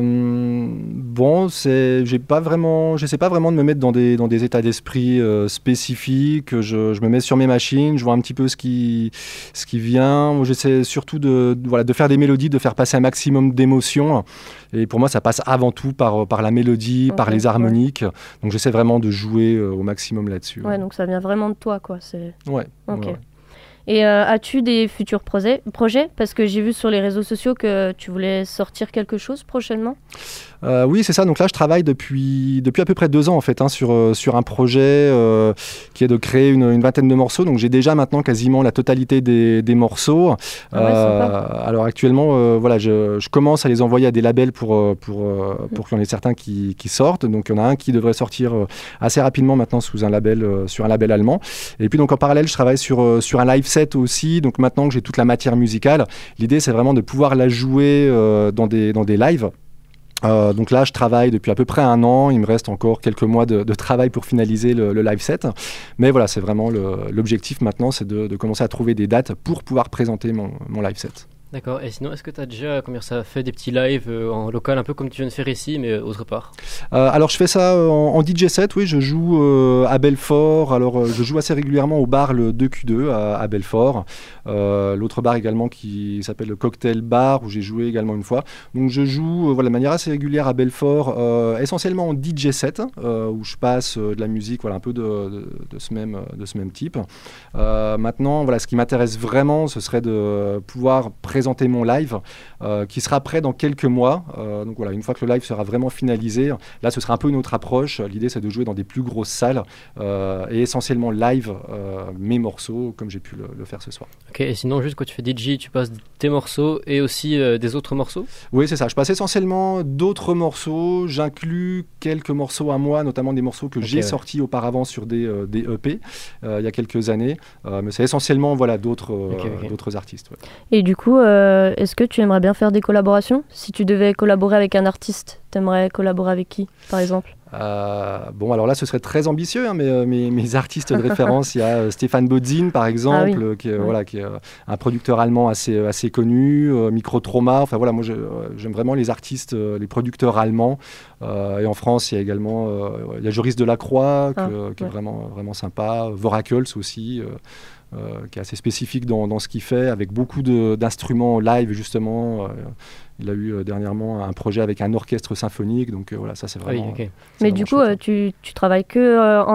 bon, c'est, j'ai pas vraiment, j'essaie pas vraiment de me mettre dans des, dans des états d'esprit euh, spécifiques. Je, je me mets sur mes machines, je vois un petit peu ce qui, ce qui vient. J'essaie surtout de, de, voilà, de faire des mélodies, de faire passer un maximum d'émotions. Et pour moi, ça passe avant tout par, par la mélodie, okay, par les harmoniques. Ouais. Donc, j'essaie vraiment de jouer euh, au maximum là-dessus. Ouais, ouais, donc ça vient vraiment de toi, quoi. C'est... Ouais. Ok. Ouais. Et euh, as-tu des futurs projets, projets ? Parce que j'ai vu sur les réseaux sociaux que tu voulais sortir quelque chose prochainement. Euh, oui, c'est ça. Donc là, je travaille depuis, depuis à peu près deux ans en fait, hein, sur, euh, sur un projet euh, qui est de créer une, une vingtaine de morceaux. Donc j'ai déjà maintenant quasiment la totalité des, des morceaux. Ah ouais, euh, alors actuellement, euh, voilà, je, je commence à les envoyer à des labels pour, pour, pour, pour qu'il y en ait certains qui, qui sortent. Donc il y en a un qui devrait sortir assez rapidement maintenant sous un label, euh, sur un label allemand. Et puis donc en parallèle, je travaille sur, euh, sur un live set aussi. Donc maintenant que j'ai toute la matière musicale, l'idée c'est vraiment de pouvoir la jouer euh, dans des, dans des lives. Euh, donc là, je travaille depuis à peu près un an. Il me reste encore quelques mois de, de travail pour finaliser le, le live set. Mais voilà, c'est vraiment le, l'objectif maintenant, c'est de, de commencer à trouver des dates pour pouvoir présenter mon, mon live set. D'accord. Et sinon, est-ce que tu as déjà comment ça fait des petits lives euh, en local, un peu comme tu viens de faire ici, mais euh, autre part euh, Alors, je fais ça en, en D J set, oui. Je joue euh, à Belfort. Alors, euh, je joue assez régulièrement au bar le deux Q deux à, à Belfort. Euh, l'autre bar également qui s'appelle le Cocktail Bar, où j'ai joué également une fois. Donc, je joue euh, voilà, de manière assez régulière à Belfort, euh, essentiellement en D J set, euh, où je passe euh, de la musique, voilà, un peu de, de, de, ce, même, de ce même type. Euh, maintenant, voilà, ce qui m'intéresse vraiment, ce serait de pouvoir présenter présenter mon live euh, qui sera prêt dans quelques mois. Euh, donc voilà, une fois que le live sera vraiment finalisé, là ce sera un peu une autre approche. L'idée c'est de jouer dans des plus grosses salles euh, et essentiellement live euh, mes morceaux comme j'ai pu le, le faire ce soir. Ok, et sinon juste quand tu fais D J, tu passes tes morceaux et aussi euh, des autres morceaux ? Oui, c'est ça. Je passe essentiellement d'autres morceaux. J'inclus quelques morceaux à moi, notamment des morceaux que okay, j'ai ouais. sortis auparavant sur des, euh, des E P euh, il y a quelques années. Euh, mais c'est essentiellement voilà, d'autres, euh, okay, okay. d'autres artistes. Ouais. Et du coup, euh, est-ce que tu aimerais bien faire des collaborations ? Si tu devais collaborer avec un artiste, tu aimerais collaborer avec qui, par exemple ? Euh, bon, alors là, ce serait très ambitieux, hein, mais euh, mes, mes artistes de référence, il y a euh, Stéphane Bodzin, par exemple, ah oui. euh, qui, est, ouais. voilà, qui est euh, un producteur allemand assez, assez connu, euh, Microtrauma. Enfin voilà, moi, je, euh, j'aime vraiment les artistes, euh, les producteurs allemands. Euh, et en France, il y a également euh, il y a Joris Delacroix, ah, que, qui ouais. est vraiment, vraiment sympa. Voracles aussi. Euh, Euh, qui est assez spécifique dans, dans ce qu'il fait, avec beaucoup de, d'instruments live, justement. Euh, il a eu euh, dernièrement un projet avec un orchestre symphonique, donc euh, voilà, ça c'est vraiment... Oui, okay. c'est Mais vraiment du coup, euh, tu, tu travailles que euh, en Allemagne ?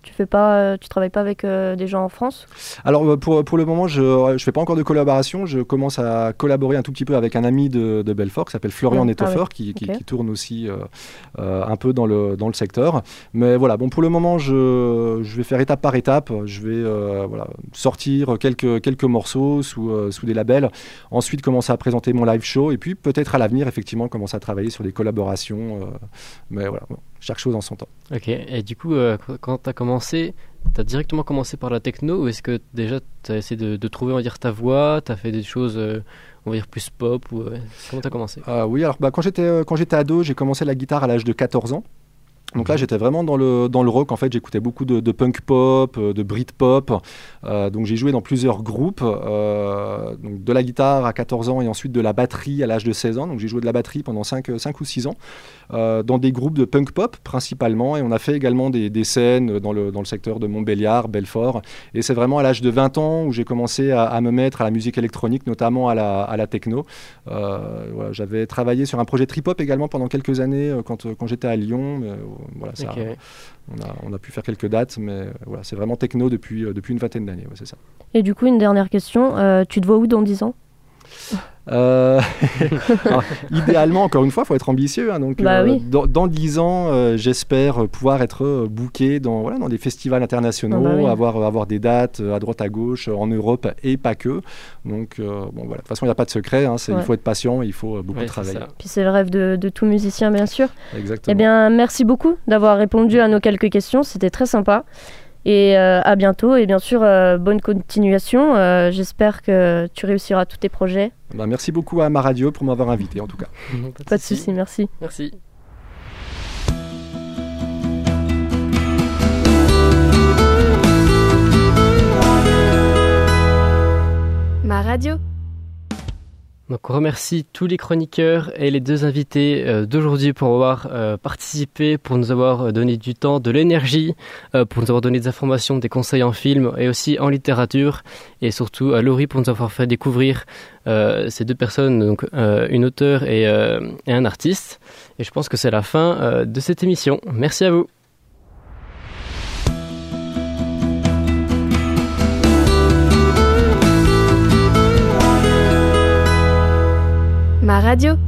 Tu fais pas, euh, tu travailles pas avec euh, des gens en France? Alors pour, pour le moment, je ne fais pas encore de collaboration. Je commence à collaborer un tout petit peu avec un ami de, de Belfort qui s'appelle Florian Ouais. Netoffer, Ah ouais. qui, qui, Ok. qui tourne aussi euh, euh, un peu dans le, dans le secteur. Mais voilà, bon, pour le moment, je, je vais faire étape par étape. Je vais euh, voilà, sortir quelques, quelques morceaux sous, euh, sous des labels. Ensuite, commencer à présenter mon live show. Et puis peut-être à l'avenir, effectivement, commencer à travailler sur des collaborations. Euh, mais voilà, bon, chaque chose en son temps. Ok, et du coup, euh, quand- quand tu as commencé, tu as directement commencé par la techno ou est-ce que déjà tu as essayé de, de trouver, on va dire, ta voix, tu as fait des choses, euh, on va dire, plus pop ou, euh, comment tu as commencé? Ah oui, alors bah, quand j'étais euh, quand j'étais ado, j'ai commencé la guitare à l'âge de quatorze ans. Donc là, j'étais vraiment dans le, dans le rock. En fait, j'écoutais beaucoup de, de punk pop, euh, de Britpop. Euh, donc j'ai joué dans plusieurs groupes. Euh, donc de la guitare à quatorze ans et ensuite de la batterie à l'âge de seize ans. Donc j'ai joué de la batterie pendant cinq ou six ans euh, dans des groupes de punk pop principalement. Et on a fait également des, des scènes dans le, dans le secteur de Montbéliard, Belfort. Et c'est vraiment à l'âge de vingt ans où j'ai commencé à, à me mettre à la musique électronique, notamment à la, à la techno. Euh, voilà, j'avais travaillé sur un projet trip-hop également pendant quelques années euh, quand, quand j'étais à Lyon. Mais, euh, voilà, ça, Ok. on, a, on a pu faire quelques dates, mais euh, voilà, c'est vraiment techno depuis, euh, depuis une vingtaine d'années, ouais, c'est ça. Et du coup, une dernière question. Euh, tu te vois où dans dix ans? Euh, alors, idéalement, encore une fois, il faut être ambitieux. Hein, donc, Bah euh, oui. dans, dans dix ans, euh, j'espère pouvoir être euh, booké dans, voilà, dans des festivals internationaux, Ah bah oui. avoir, avoir des dates euh, à droite à gauche, euh, en Europe et pas que. Donc, euh, bon, voilà. De toute façon, il n'y a pas de secret. Hein, c'est, Ouais. Il faut être patient, il faut euh, beaucoup Ouais, c'est travailler. ça. Puis c'est le rêve de, de tout musicien, bien sûr. Exactement. Eh bien, merci beaucoup d'avoir répondu à nos quelques questions. C'était très sympa. Et euh, à bientôt. Et bien sûr, euh, bonne continuation. Euh, j'espère que tu réussiras tous tes projets. Bah, merci beaucoup à ma radio pour m'avoir invité, en tout cas. Pas de souci, merci. Merci. Ma radio. Donc on remercie tous les chroniqueurs et les deux invités euh, d'aujourd'hui pour avoir euh, participé, pour nous avoir euh, donné du temps, de l'énergie, euh, pour nous avoir donné des informations, des conseils en film et aussi en littérature. Et surtout à Laurie pour nous avoir fait découvrir euh, ces deux personnes, donc euh, une auteure et, euh, et un artiste. Et je pense que c'est la fin euh, de cette émission. Merci à vous. Ma radio.